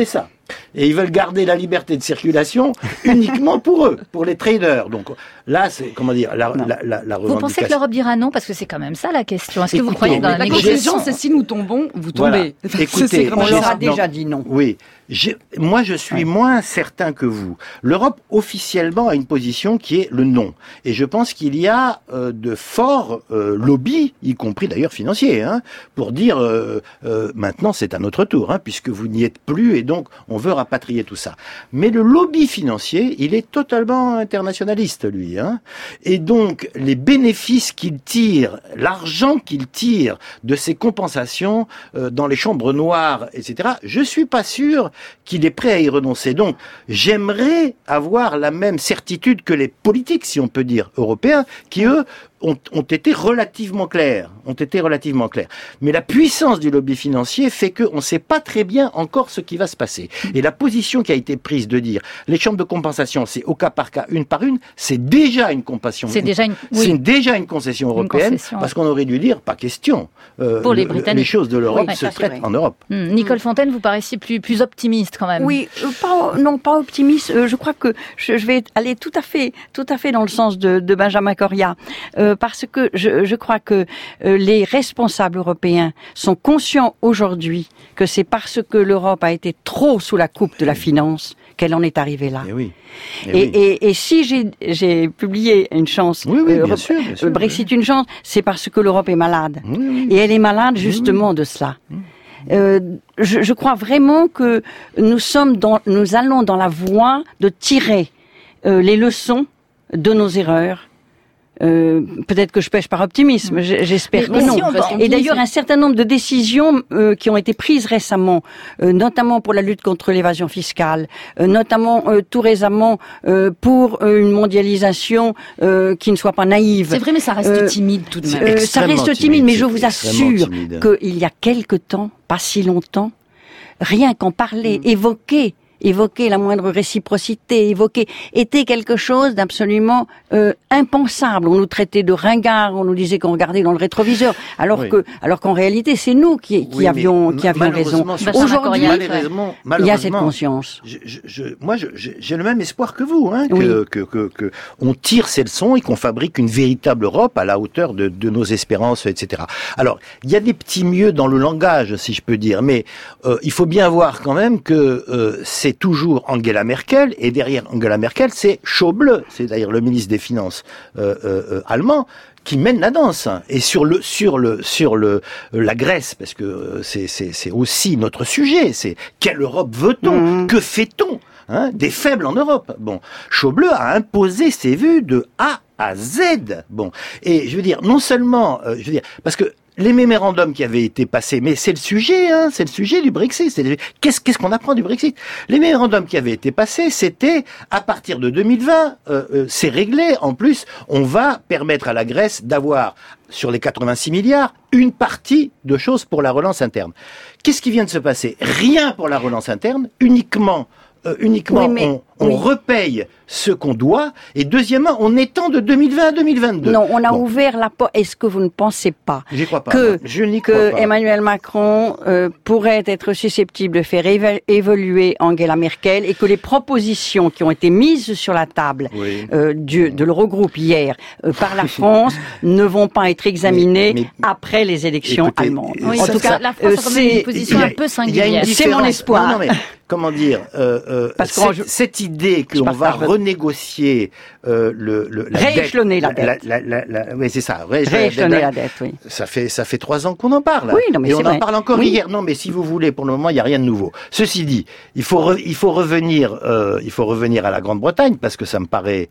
Et ils veulent garder la liberté de circulation uniquement pour eux, pour les traders. Donc là, c'est, comment dire, la, la, la, la revendication. Vous pensez que l'Europe dira non? Parce que c'est quand même ça la question. Est-ce que Écoutez, vous croyez dans la, la négociation? conclusion, c'est si nous tombons, vous tombez. Voilà. Écoutez, on leur a déjà dit non. Oui. J'ai, moi, je suis ouais. moins certain que vous. L'Europe, officiellement, a une position qui est le non. Et je pense qu'il y a euh, de forts euh, lobbies, y compris d'ailleurs financiers, hein, pour dire euh, euh, maintenant c'est à notre tour, hein, puisque vous n'y êtes plus et donc on veut rapatrier tout ça. Mais le lobby financier, il est totalement internationaliste, lui. Hein, et donc, les bénéfices qu'il tire, l'argent qu'il tire de ces compensations euh, dans les chambres noires, et cetera, je suis pas sûr qu'il est prêt à y renoncer. Donc, j'aimerais avoir la même certitude que les politiques, si on peut dire, européens, qui, eux, ont, ont été relativement clairs, ont été relativement clairs. Mais la puissance du lobby financier fait qu'on ne sait pas très bien encore ce qui va se passer. Et la position qui a été prise de dire les chambres de compensation, c'est au cas par cas, une par une, c'est déjà une compensation. C'est déjà une, oui. c'est déjà une concession européenne, une concession, parce qu'on aurait dû dire pas question. Euh, Pour les le, Britanniques, les choses de l'Europe oui, se traitent en Europe. Mmh. Nicole Fontaine, vous paraissez plus plus optimiste quand même. Oui, euh, pas, non, pas optimiste. Euh, je crois que je, je vais aller tout à fait, tout à fait dans le sens de, de Benjamin Correa, euh, parce que je Je, je crois que euh, les responsables européens sont conscients aujourd'hui que c'est parce que l'Europe a été trop sous la coupe de la finance qu'elle en est arrivée là. Et, oui. et, et, oui. et, et si j'ai, j'ai publié une chance, oui, oui, euh, bien sûr, bien sûr, Brexit oui. une chance, c'est parce que l'Europe est malade. Oui, oui. Et elle est malade justement oui, oui. de cela. Oui. Euh, je, je crois vraiment que nous sommes dans, nous allons dans la voie de tirer euh, les leçons de nos erreurs. Euh, peut-être que je pêche par optimisme, j'espère mais, que mais non. Si et d'ailleurs, un certain nombre de décisions euh, qui ont été prises récemment, euh, notamment pour la lutte contre l'évasion fiscale, euh, notamment euh, tout récemment euh, pour euh, une mondialisation euh, qui ne soit pas naïve. C'est vrai, mais ça reste euh, timide tout de même. Euh, ça reste timide, timide mais je vous assure timide. qu'il y a quelque temps, pas si longtemps, rien qu'en parler, mmh. évoquer, évoquer la moindre réciprocité, évoquer, était quelque chose d'absolument euh, impensable. On nous traitait de ringards, on nous disait qu'on regardait dans le rétroviseur, alors oui. que, alors qu'en réalité, c'est nous qui, qui oui, avions, qui avions raison. Aujourd'hui, il y a cette conscience. Je, je, je, moi, je, j'ai le même espoir que vous, hein, que, oui. que, que, que, que on tire ces leçons et qu'on fabrique une véritable Europe à la hauteur de, de nos espérances, et cetera. Alors, il y a des petits mieux dans le langage, si je peux dire, mais euh, il faut bien voir quand même que euh, c'est toujours Angela Merkel, et derrière Angela Merkel, c'est Schäuble, c'est d'ailleurs le ministre des Finances euh, euh, allemand, qui mène la danse. Et sur le sur le sur le la Grèce, parce que c'est c'est c'est aussi notre sujet, c'est quelle Europe veut-on, mmh. que fait-on, hein, des faibles en Europe. Bon, Schäuble a imposé ses vues de A à Z. Bon, et je veux dire, non seulement, euh, je veux dire, parce que les mémorandums qui avaient été passés, mais c'est le sujet, hein, c'est le sujet du Brexit. C'est le... Qu'est-ce, qu'est-ce qu'on apprend du Brexit? Les mémorandums qui avaient été passés, c'était à partir de deux mille vingt, euh, euh, c'est réglé. En plus, on va permettre à la Grèce d'avoir, sur les quatre-vingt-six milliards, une partie de choses pour la relance interne. Qu'est-ce qui vient de se passer? Rien pour la relance interne, uniquement, euh, uniquement, oui, mais... on, on oui. repaye ce qu'on doit, et deuxièmement, on étend de deux mille vingt à deux mille vingt-deux. Non, on a bon. ouvert la porte. Est-ce que vous ne pensez pas, J'y crois pas que, Je n'y que crois pas. Emmanuel Macron euh, pourrait être susceptible de faire éva- évoluer Angela Merkel, et que les propositions qui ont été mises sur la table oui. euh, du, de l'Eurogroupe hier euh, par la France ne vont pas être examinées mais, mais, après les élections écoutez, allemandes. Oui, en ça, tout ça, cas, la France euh, a quand même une position a, un peu singulière. C'est mon espoir. Non, non, mais, comment dire, euh, euh, Parce cette, je, cette idée qu'on va renégocier euh, le, le, la rééchelonner dette, la dette. La, la, la, la, oui, c'est ça. Rééchelonner la dette, oui. Ça fait, ça fait trois ans qu'on en parle. Oui, non, mais et on vrai. en parle encore oui. hier. Non, mais si vous voulez, pour le moment, il n'y a rien de nouveau. Ceci dit, il faut, re, il faut revenir, euh, il faut revenir à la Grande-Bretagne, parce que ça me paraît,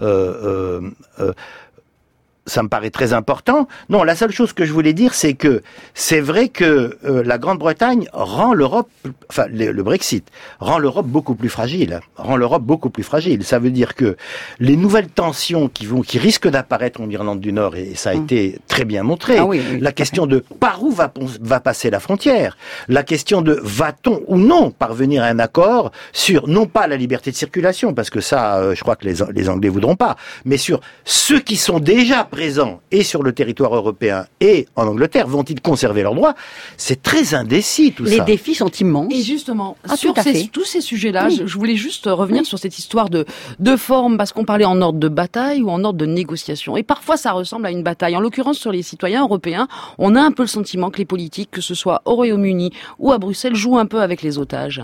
euh, euh, euh, ça me paraît très important. Non, la seule chose que je voulais dire, c'est que c'est vrai que euh, la Grande-Bretagne rend l'Europe, enfin le, le Brexit, rend l'Europe beaucoup plus fragile, rend l'Europe beaucoup plus fragile. Ça veut dire que les nouvelles tensions qui vont, qui risquent d'apparaître en Irlande du Nord, et ça a mmh. été très bien montré, ah oui, oui, la question de par où va, va passer la frontière, la question de va-t-on ou non parvenir à un accord sur, non pas la liberté de circulation, parce que ça, euh, je crois que les, les Anglais voudront pas, mais sur ceux qui sont déjà prêts présents et sur le territoire européen et en Angleterre, vont-ils conserver leurs droits? C'est très indécis tout Les ça. Les défis sont immenses. Et justement, ah, sur ces, tous ces sujets-là, oui. je, je voulais juste revenir oui. sur cette histoire de, de forme, parce qu'on parlait en ordre de bataille ou en ordre de négociation. Et parfois, ça ressemble à une bataille. En l'occurrence, sur les citoyens européens, on a un peu le sentiment que les politiques, que ce soit au Royaume-Uni ou à Bruxelles, jouent un peu avec les otages.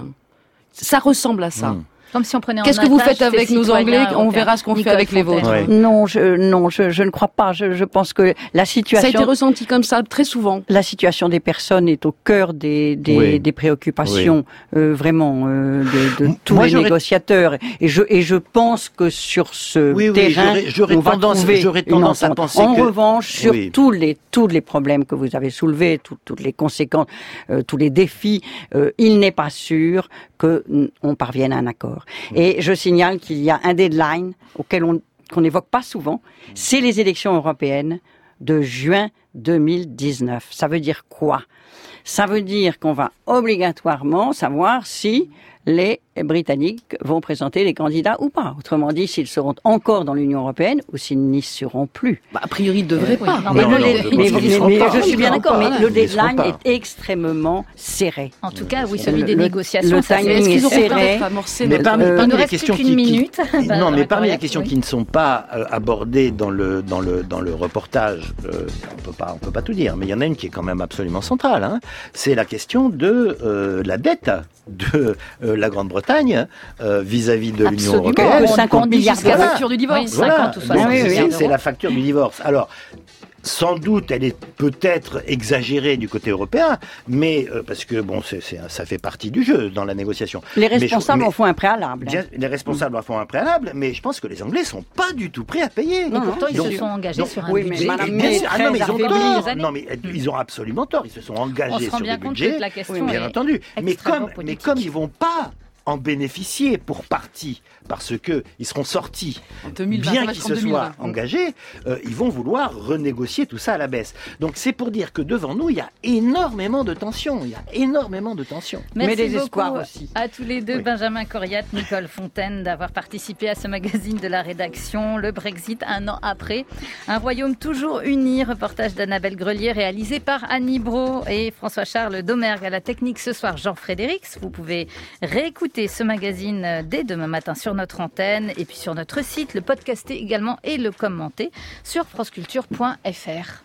Ça ressemble à ça. Mmh. Comme si on prenait en Qu'est-ce que vous faites avec nos Anglais? On verra ce qu'on fait avec les vôtres. Ouais. Non, je, non, je, je ne crois pas. Je, je pense que la situation... Ça a été ressenti comme ça très souvent. La situation des personnes est au cœur des, des, oui. des préoccupations oui. euh, vraiment euh, de, de tous Moi, les négociateurs. Et je, et je pense que sur ce oui, oui, terrain, j'aurais, j'aurais on va tendance, trouver j'aurais tendance à penser en que... revanche, sur oui. tous les tous les problèmes que vous avez soulevés, tout, toutes les conséquences, euh, tous les défis, euh, il n'est pas sûr que on parvienne à un accord. Oui. Et je signale qu'il y a un deadline auquel on qu'on n'évoque pas souvent, c'est les élections européennes de juin deux mille dix-neuf. Ça veut dire quoi? Ça veut dire qu'on va obligatoirement savoir si les Britanniques vont présenter les candidats ou pas. Autrement dit, s'ils seront encore dans l'Union européenne ou s'ils n'y seront plus. Bah, a priori, ils ne devraient euh, pas. Oui. Non, mais, non, le, non, mais, non, mais, mais pas, je suis bien d'accord, mais le deadline est extrêmement serré. En tout cas, oui, celui le, des le, négociations, le ça timing fait... est serré. Mais parmi, euh, parmi il ne les reste questions plus qui, qu'une qui minute. non, mais parmi les questions oui. qui ne sont pas euh, abordées dans le dans le dans le reportage, euh, on peut pas on peut pas tout dire, mais il y en a une qui est quand même absolument centrale. Hein, c'est la question de euh, la dette de euh, la Grande-Bretagne euh, vis-à-vis de l'Union européenne. cinquante milliards c'est la facture du divorce. Oui, cinquante ou soixante oui, oui, c'est la facture du divorce. Alors, sans doute, elle est peut-être exagérée du côté européen, mais euh, parce que bon, c'est, c'est, ça fait partie du jeu dans la négociation. Les responsables mais, en font un préalable. Bien, les responsables en font un préalable, mais je pense que les Anglais sont pas du tout prêts à payer. Mais pourtant, ils donc, se sont engagés donc, sur un oui, budget. Mais Madame bien sûr, ah non, mais ils ont tort. années. Non, mais ils ont absolument tort. Ils se sont engagés se sur des budgets, la question bien entendu. Mais comme, mais comme ils vont pas en bénéficier pour partie, parce que ils seront sortis, deux mille vingt, bien qu'ils se soient engagés, euh, ils vont vouloir renégocier tout ça à la baisse. Donc c'est pour dire que devant nous, il y a énormément de tensions, il y a énormément de tensions. Merci Mais des beaucoup espoirs aussi. À tous les deux, oui. Benjamin Coryat, Nicole Fontaine, d'avoir participé à ce magazine de la rédaction, le Brexit un an après. Un royaume toujours uni, reportage d'Annabelle Grelier, réalisé par Annie Brault et François-Charles Domergue. À la technique ce soir, Jean Frédérix. Vous pouvez réécouter ce magazine dès demain matin sur notre antenne et puis sur notre site, le podcaster également et le commenter sur franceculture point f r.